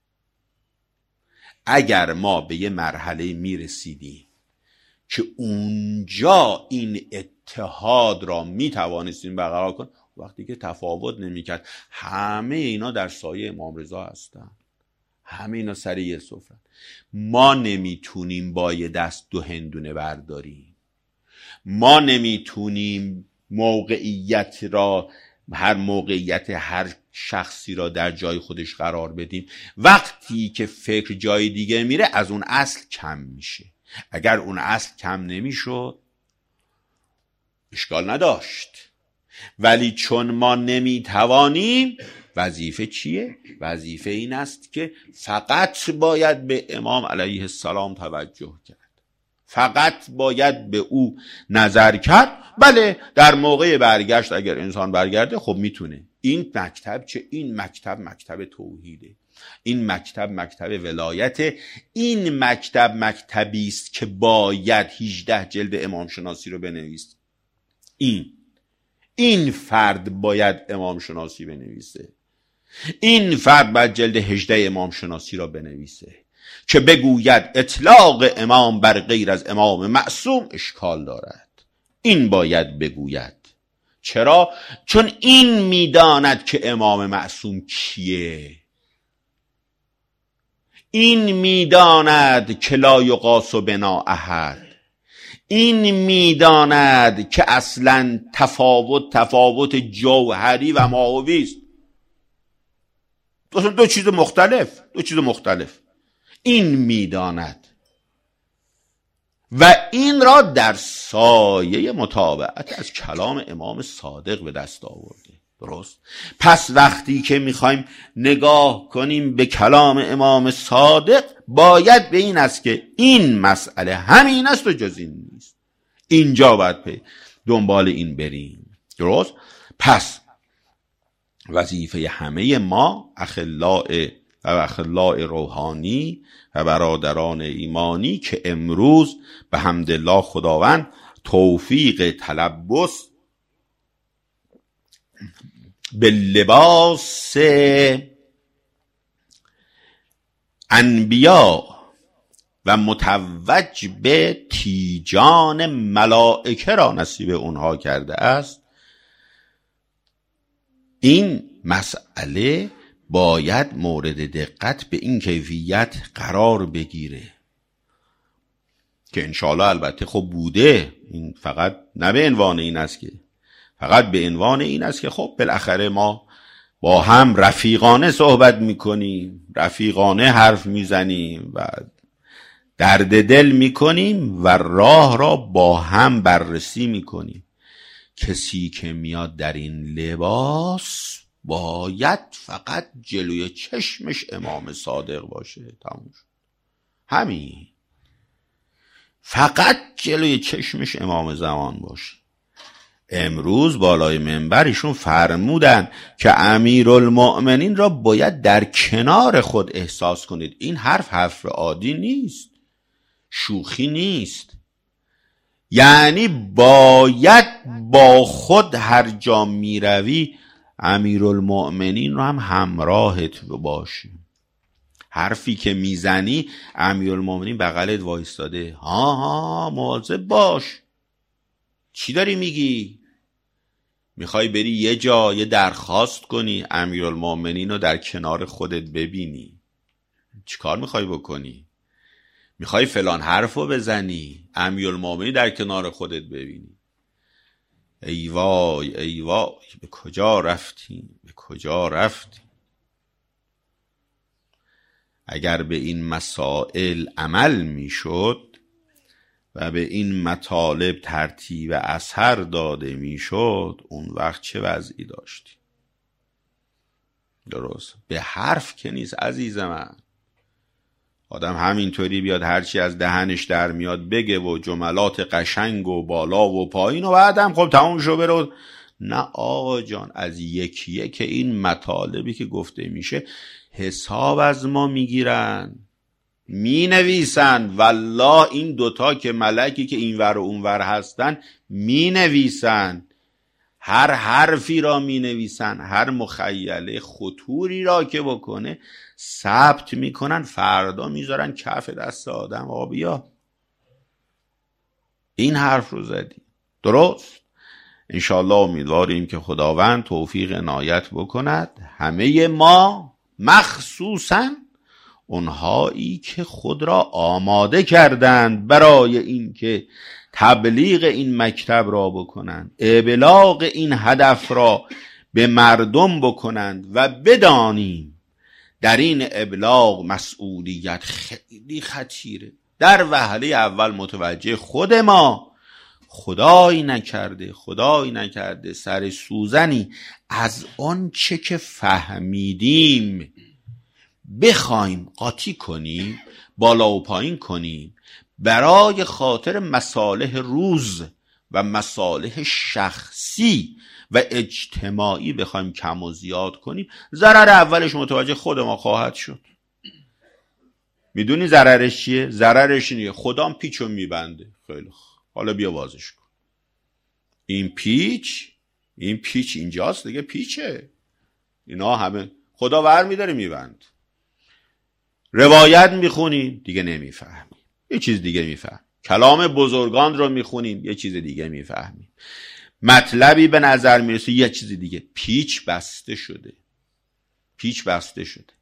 اگر ما به یه مرحله میرسیدیم که اونجا این اتحاد را میتوانستیم برقرار کنیم، وقتی که تفاوت نمیکرد. همه اینا در سایه امام رضا هستن، همه اینا سر یه سفره. ما نمیتونیم با یه دست دو هندونه برداریم. ما نمیتونیم موقعیت را، هر موقعیت هر شخصی را در جای خودش قرار بدیم. وقتی که فکر جای دیگه میره از اون اصل کم میشه. اگر اون اصل کم نمیشد اشکال نداشت، ولی چون ما نمیتوانیم، وظیفه چیه؟ وظیفه این است که فقط باید به امام علیه السلام توجه کرد، فقط باید به او نظر کرد. بله در موقع برگشت اگر انسان برگرده خب میتونه. این مکتب چه؟ این مکتب مکتب توحیده، این مکتب مکتب ولایت، این مکتب مکتبی است که باید هجده جلد امام شناسی رو بنویسه. این این فرد باید امام شناسی بنویسه. این فرد باید جلد هجده امام شناسی را بنویسه که بگوید اطلاق امام بر غیر از امام معصوم اشکال دارد. این باید بگوید. چرا؟ چون این میداند که امام معصوم کیه. این میداند که لا یقاس بنا احد. این میداند که اصلا تفاوت تفاوت جوهری و ماهوی است. دو, دو چیز مختلف دو چیز مختلف این میداند و این را در سایه متابعت از کلام امام صادق به دست آورده. درست؟ پس وقتی که میخوایم نگاه کنیم به کلام امام صادق باید به این است که این مسئله همین است و جز این نیست. اینجا باید به دنبال این بریم. درست؟ پس وظیفه همه ما اخلاء و اخلاء روحانی و برادران ایمانی که امروز به حمدالله خداوند توفیق تلبس به لباس انبیا و متوج به تیجان ملائکه را نصیب اونها کرده است، این مسئله باید مورد دقت به این کیفیت قرار بگیره که انشاءالله البته خب بوده. این فقط نه به عنوان این است که فقط به عنوان این است که خب بالاخره ما با هم رفیقانه صحبت میکنیم، رفیقانه حرف میزنیم و درد دل میکنیم و راه را با هم بررسی میکنیم. کسی که میاد در این لباس باید فقط جلوی چشمش امام صادق باشه. تموم شد. همین، فقط جلوی چشمش امام زمان باشه. امروز بالای منبرشون فرمودن که امیرالمؤمنین را باید در کنار خود احساس کنید. این حرف حرف عادی نیست. شوخی نیست. یعنی باید با خود هر جا میروی امیرالمؤمنین رو هم همراهت باشی. حرفی که میزنی امیرالمؤمنین بغلت وایستاده، ها ها مواظب باش، چی داری میگی؟ میخوای بری یه جا یه درخواست کنی، امیرالمؤمنین رو در کنار خودت ببینی، چی کار میخوای بکنی؟ میخوای فلان حرف رو بزنی، امیرالمؤمنین در کنار خودت ببینی. ای وای ای وای، به کجا رفتیم، به کجا رفتیم. اگر به این مسائل عمل میشد و به این مطالب ترتیب اثر داده میشد، اون وقت چه وضعی داشتیم؟ درست؟ به حرف که نیست عزیز من. آدم همینطوری بیاد هرچی از دهنش در میاد بگه و جملات قشنگ و بالا و پایین و بعدم خب تموم شو بره. نه آقا جان، از یکی یک این مطالبی که گفته میشه حساب از ما میگیرن، می نویسن. والله این دوتا که ملکی که اینور و اونور هستن می نویسن، هر حرفی را می نویسن، هر مخیله خطوری را که بکنه ثبت میکنن، فردا میذارن کف دست آدم. آقا بیا این حرف رو زدی. درست؟ انشاءالله امیدواریم که خداوند توفیق عنایت بکند. همه ما، مخصوصاً اونهایی که خود را آماده کردند برای این که تبلیغ این مکتب را بکنند، ابلاغ این هدف را به مردم بکنند و بدانیم در این ابلاغ مسئولیت خیلی خطیره. در وهله اول متوجه خود ما، خدایی نکرده خدایی نکرده سر سوزنی از آن چه که فهمیدیم بخوایم قاطی کنیم، بالا و پایین کنیم، برای خاطر مصالح روز و مصالح شخصی و اجتماعی بخوایم کم و زیاد کنیم، ضرر اولش متوجه خود ما خواهد شد. میدونی ضررش چیه؟ ضررش اینه خدام پیچو میبنده. خیلی خوب، حالا بیا بازش کن. این پیچ این پیچ اینجاست دیگه، پیچه. اینا همه خدا ور میداره میبند. روایت میخونیم دیگه نمیفهمیم، یه چیز دیگه میفهم. کلام بزرگان رو میخونیم یه چیز دیگه میفهمیم. مطلبی به نظر میرسه یه چیز دیگه. پیچ بسته شده، پیچ بسته شده.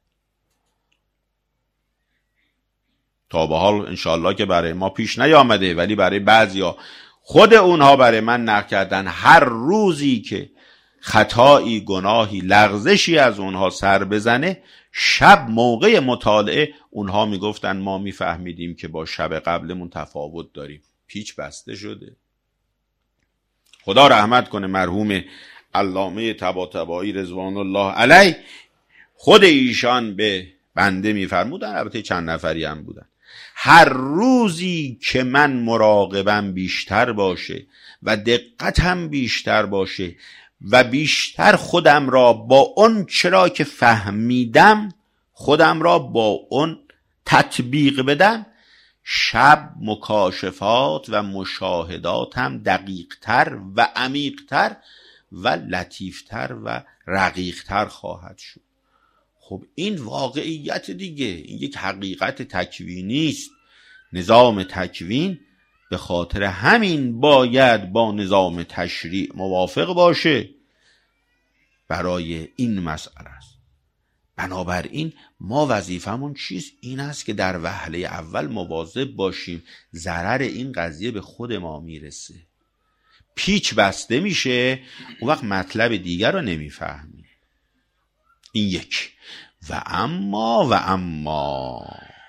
تا به حال انشالله که برای ما پیش نیامده، ولی برای بعضیا خود اونها برای من نقل کردن هر روزی که خطایی، گناهی، لغزشی از اونها سر بزنه، شب موقع مطالعه اونها میگفتن ما میفهمیدیم که با شب قبلمون تفاوت داریم. پیچ بسته شده. خدا رحمت کنه مرحوم علامه طباطبایی رضوان الله علیه. خود ایشان به بنده میفرمودن، البته چند نفری هم بودن، هر روزی که من مراقبم بیشتر باشه و دقتم بیشتر باشه و بیشتر خودم را با اون چرا که فهمیدم خودم را با اون تطبیق بدم، شب مکاشفات و مشاهداتم دقیقتر و عمیقتر و لطیفتر و رقیقتر خواهد شد. خب این واقعیت دیگه، این یک حقیقت تکوینی است. نظام تکوین به خاطر همین باید با نظام تشریع موافق باشه برای این مسئله است. بنابراین ما وظیفمون چیست؟ این است که در وهله اول مواظب باشیم ضرر این قضیه به خود ما میرسه. پیچ بسته میشه، اون وقت مطلب دیگر رو نمیفهمیم. این یک. و اما و اما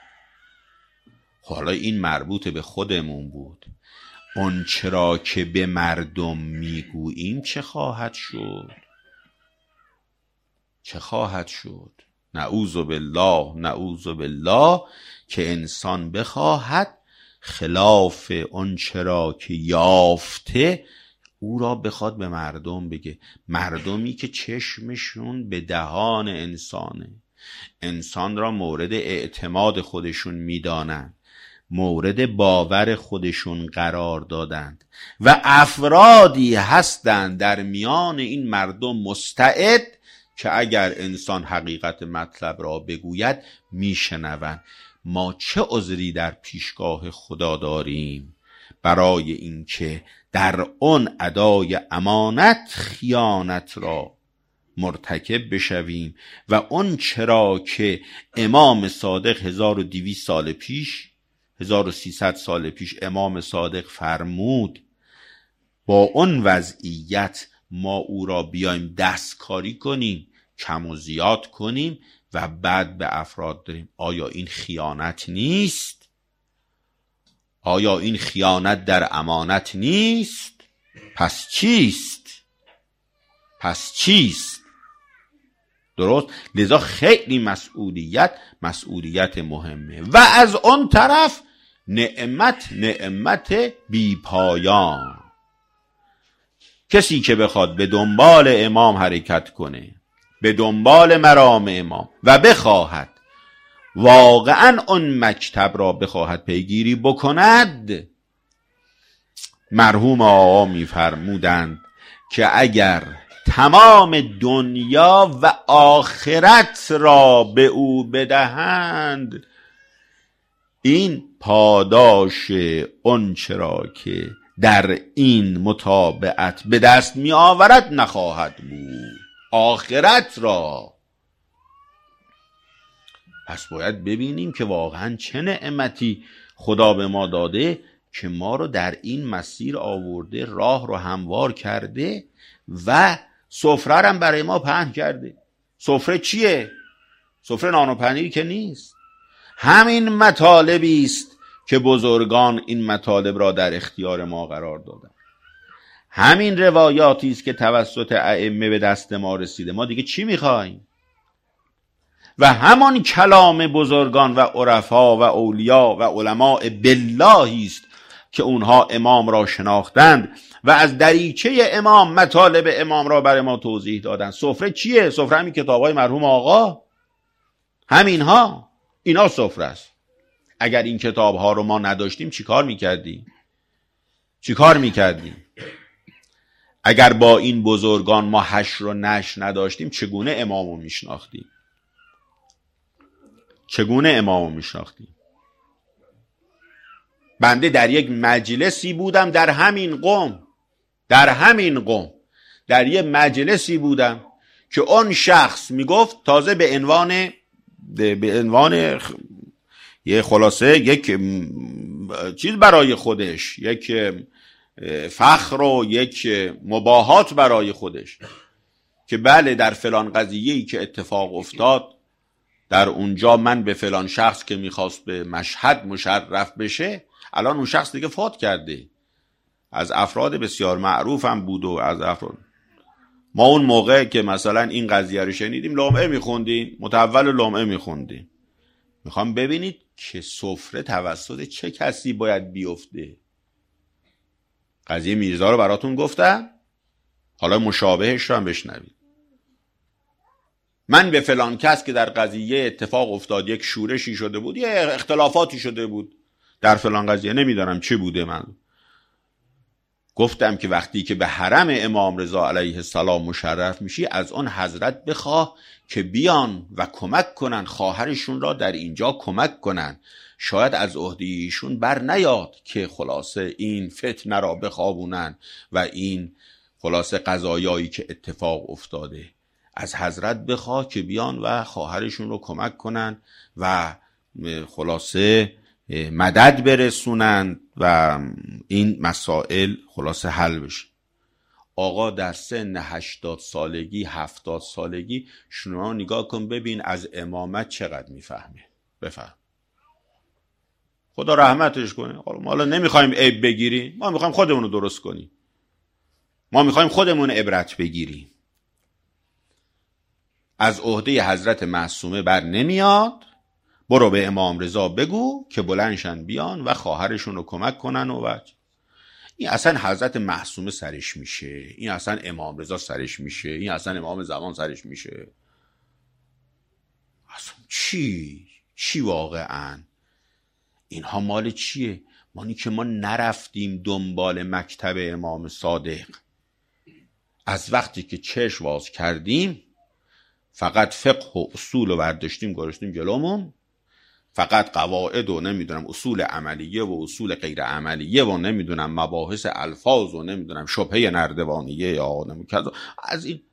حالا این مربوط به خودمون بود. اون چرا که به مردم میگوییم چه خواهد شد؟ چه خواهد شد؟ نعوذ بالله نعوذ بالله که انسان بخواهد خلاف اون چرا که یافته او را بخواد به مردم بگه. مردمی که چشمشون به دهان انسانه، انسان را مورد اعتماد خودشون میدانن، مورد باور خودشون قرار دادند و افرادی هستند در میان این مردم مستعد که اگر انسان حقیقت مطلب را بگوید میشنوند. ما چه عذری در پیشگاه خدا داریم برای اینکه در اون ادای امانت خیانت را مرتکب بشویم و اون چرا که امام صادق هزار و دویست سال پیش هزار و سیصد سال پیش امام صادق فرمود با اون وضعیت ما او را بیایم دستکاری کنیم، کم و زیاد کنیم و بعد به افراد داریم. آیا این خیانت نیست؟ آیا این خیانت در امانت نیست؟ پس چیست؟ پس چیست؟ درست؟ لذا خیلی مسئولیت مسئولیت مهمه. و از اون طرف نعمت نعمت بی پایان. کسی که بخواد به دنبال امام حرکت کنه، به دنبال مرام امام و بخواهد واقعا اون مکتب را بخواهد پیگیری بکند، مرحوم آقا میفرمودند که اگر تمام دنیا و آخرت را به او بدهند، این پاداش اون چرا که در این متابعت به دست می آورد نخواهد بود، آخرت را. پس باید ببینیم که واقعا چه نعمتی خدا به ما داده که ما رو در این مسیر آورده، راه رو هموار کرده و سفره رو هم برای ما پهن کرده. سفره چیه؟ سفره نان و پنیر که نیست. همین مطالبی است که بزرگان این مطالب را در اختیار ما قرار دادن. همین روایاتی است که توسط ائمه به دست ما رسیده. ما دیگه چی میخوایم؟ و همان کلام بزرگان و عرفا و اولیا و علماء بالله است که اونها امام را شناختند و از دریچه امام مطالب امام را برای ما توضیح دادند. سفره چیه؟ سفره همین کتاب‌های مرحوم آقا، همینها، اینا سفره است. اگر این کتاب‌ها رو ما نداشتیم چی کار میکردیم؟ چی کار میکردیم؟ اگر با این بزرگان ما حشر و نشر نداشتیم چگونه امام رو میشناختیم؟ چگونه امام رو میشناختیم؟ بنده در یک مجلسی بودم در همین قم در همین قم در یک مجلسی بودم که اون شخص میگفت، تازه به عنوان به عنوان یه خلاصه یک چیز برای خودش، یک فخر و یک مباهات برای خودش، که بله در فلان قضیه‌ای که اتفاق افتاد در اونجا من به فلان شخص که میخواست به مشهد مشرف بشه، الان اون شخص دیگه فوت کرده، از افراد بسیار معروف هم بود. و از افراد ما اون موقع که مثلا این قضیه رو شنیدیم لمعه میخوندیم، متول لمعه میخوندیم. میخوام ببینید که سفره توسط چه کسی باید بیفته. قضیه میرزا رو براتون گفتم، حالا مشابهش رو هم بشنوید. من به فلان کس که در قضیه اتفاق افتاد، یک شورشی شده بود، یه اختلافاتی شده بود در فلان قضیه، نمیدارم چه بوده، من گفتم که وقتی که به حرم امام رضا علیه السلام مشرف میشی، از اون حضرت بخواه که بیان و کمک کنن، خواهرشون را در اینجا کمک کنن. شاید از عهده ایشون بر نیاد که خلاصه این فتنه را بخوابونن و این خلاصه قضایایی که اتفاق افتاده. از حضرت بخواه که بیان و خواهرشون رو کمک کنن و خلاصه مدد برسونن و این مسائل خلاصه حل بشه. آقا در سن هشتاد سالگی هفتاد سالگی شما نگاه کن ببین از امامت چقدر میفهمه. بفهم، خدا رحمتش کنه. ما حالا نمیخوایم عیب بگیریم، ما میخوایم خودمون رو درست کنیم، ما میخوایم خودمون عبرت بگیریم. از عهده حضرت معصومه بر نمیاد، برو به امام رضا بگو که بلندشن بیان و خواهرشون رو کمک کنن و بچ. این اصلا حضرت معصومه سرش میشه، این اصلا امام رضا سرش میشه، این اصلا امام زمان سرش میشه. اصلا چی؟ چی واقعا؟ اینها مال چیه؟ مانی که ما نرفتیم دنبال مکتب امام صادق. از وقتی که چشم واز کردیم فقط فقه و اصول رو برداشتیم گذاشتیم جلومون، فقط قواعد و نمیدونم اصول عملیه و اصول غیر عملیه و نمیدونم مباحث الفاظ و نمیدونم شبهه نردبانیه یا نمیدونم از این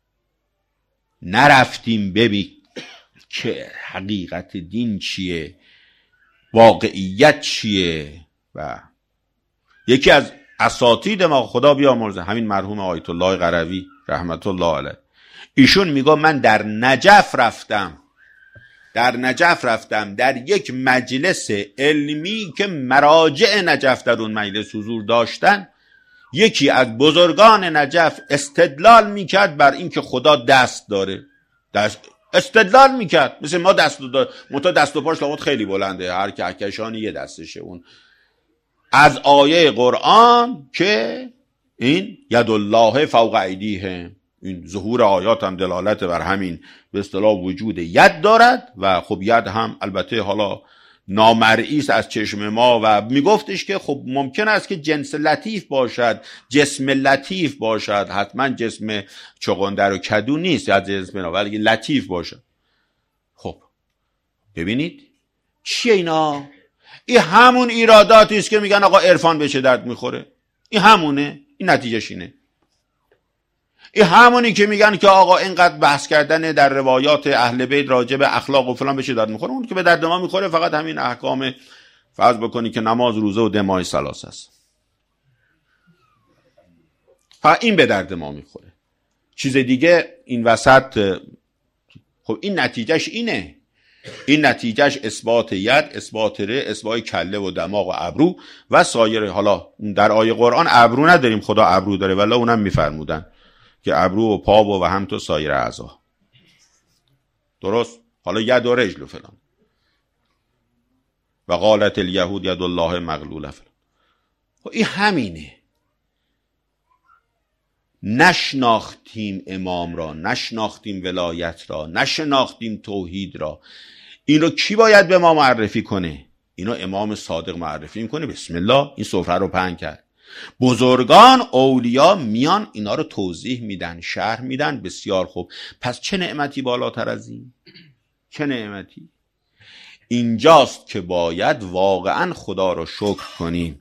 نرفتیم ببین که حقیقت دین چیه، واقعیت چیه. و یکی از اساتید ما خدا بیامرزه همین مرحوم آیت الله قروی رحمت الله علیه، ایشون میگه من در نجف رفتم در نجف رفتم در یک مجلس علمی که مراجع نجف در اون مجلس حضور داشتن، یکی از بزرگان نجف استدلال میکرد بر این که خدا دست داره، دست استدلال میکرد مثل ما دست داره، منتها دست و پاش لامد خیلی بلنده، هر کهکشانی یه دستشه، اون از آیه قرآن که این ید الله فوق ایدیهم، این ظهور آیات هم دلالت بر همین به اصطلاح وجود ید دارد و خب ید هم البته حالا نامرئی است از چشم ما و میگفتش که خب ممکن است که جنس لطیف باشد، جسم لطیف باشد، حتما جسم چغندر و کدو نیست یا جسم نه ولی لطیف باشد. خب ببینید چیه اینا؟ این همون ایراداتی است که میگن آقا عرفان به چه درد میخوره. این همونه، این نتیجهش اینه. این همونی که میگن که آقا اینقدر بحث کردن در روایات اهل بیت راجع به اخلاق و فلان به چه درد میخوره. اون که به درد ما میخوره فقط همین احکام، فرض بکنی که نماز، روزه و دمای ثلاث است، فقط این به درد ما میخوره. چیز دیگه این وسط خب این نتیجهش اینه. این نتیجهش اثبات ید، اثبات ره، اثبات کله و دماغ و ابرو و سایر. حالا در آیه قرآن ابرو نداریم، خدا ابرو داره ولی اونم میفرمودن که ابرو و پا و هم تو سایر اعضا. درست؟ حالا ید و رجل و فلان. و قالت الیهود ید الله مغلوله فلان. خب این همینه. نشناختیم امام را، نشناختیم ولایت را، نشناختیم توحید را. این رو کی باید به ما معرفی کنه؟ اینو امام صادق معرفی میکنه. بسم الله این سفره رو پهن کرد. بزرگان اولیا میان اینا رو توضیح میدن، شرح میدن. بسیار خوب. پس چه نعمتی بالاتر از این؟ چه نعمتی؟ اینجاست که باید واقعا خدا رو شکر کنیم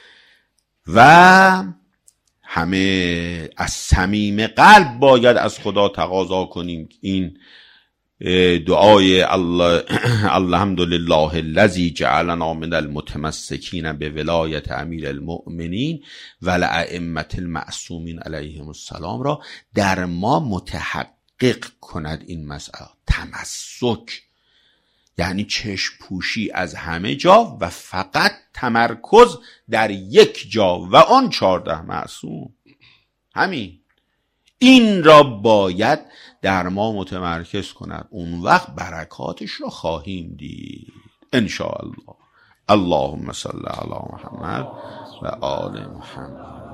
و همه از صمیم قلب باید از خدا تقاضا کنیم. این دعای الله الحمدلله الذی جعلنا من المتمسکین به ولایت امیر المؤمنین و الائمه المعصومین علیهم السلام را در ما متحقق کند. این مسئله تمسک یعنی چشم پوشی از همه جا و فقط تمرکز در یک جا و آن چارده معصوم. همین این را باید در ما متمرکز کند. اون وقت برکاتش را خواهیم دید انشاءالله. اللهم صل علی محمد و آل محمد.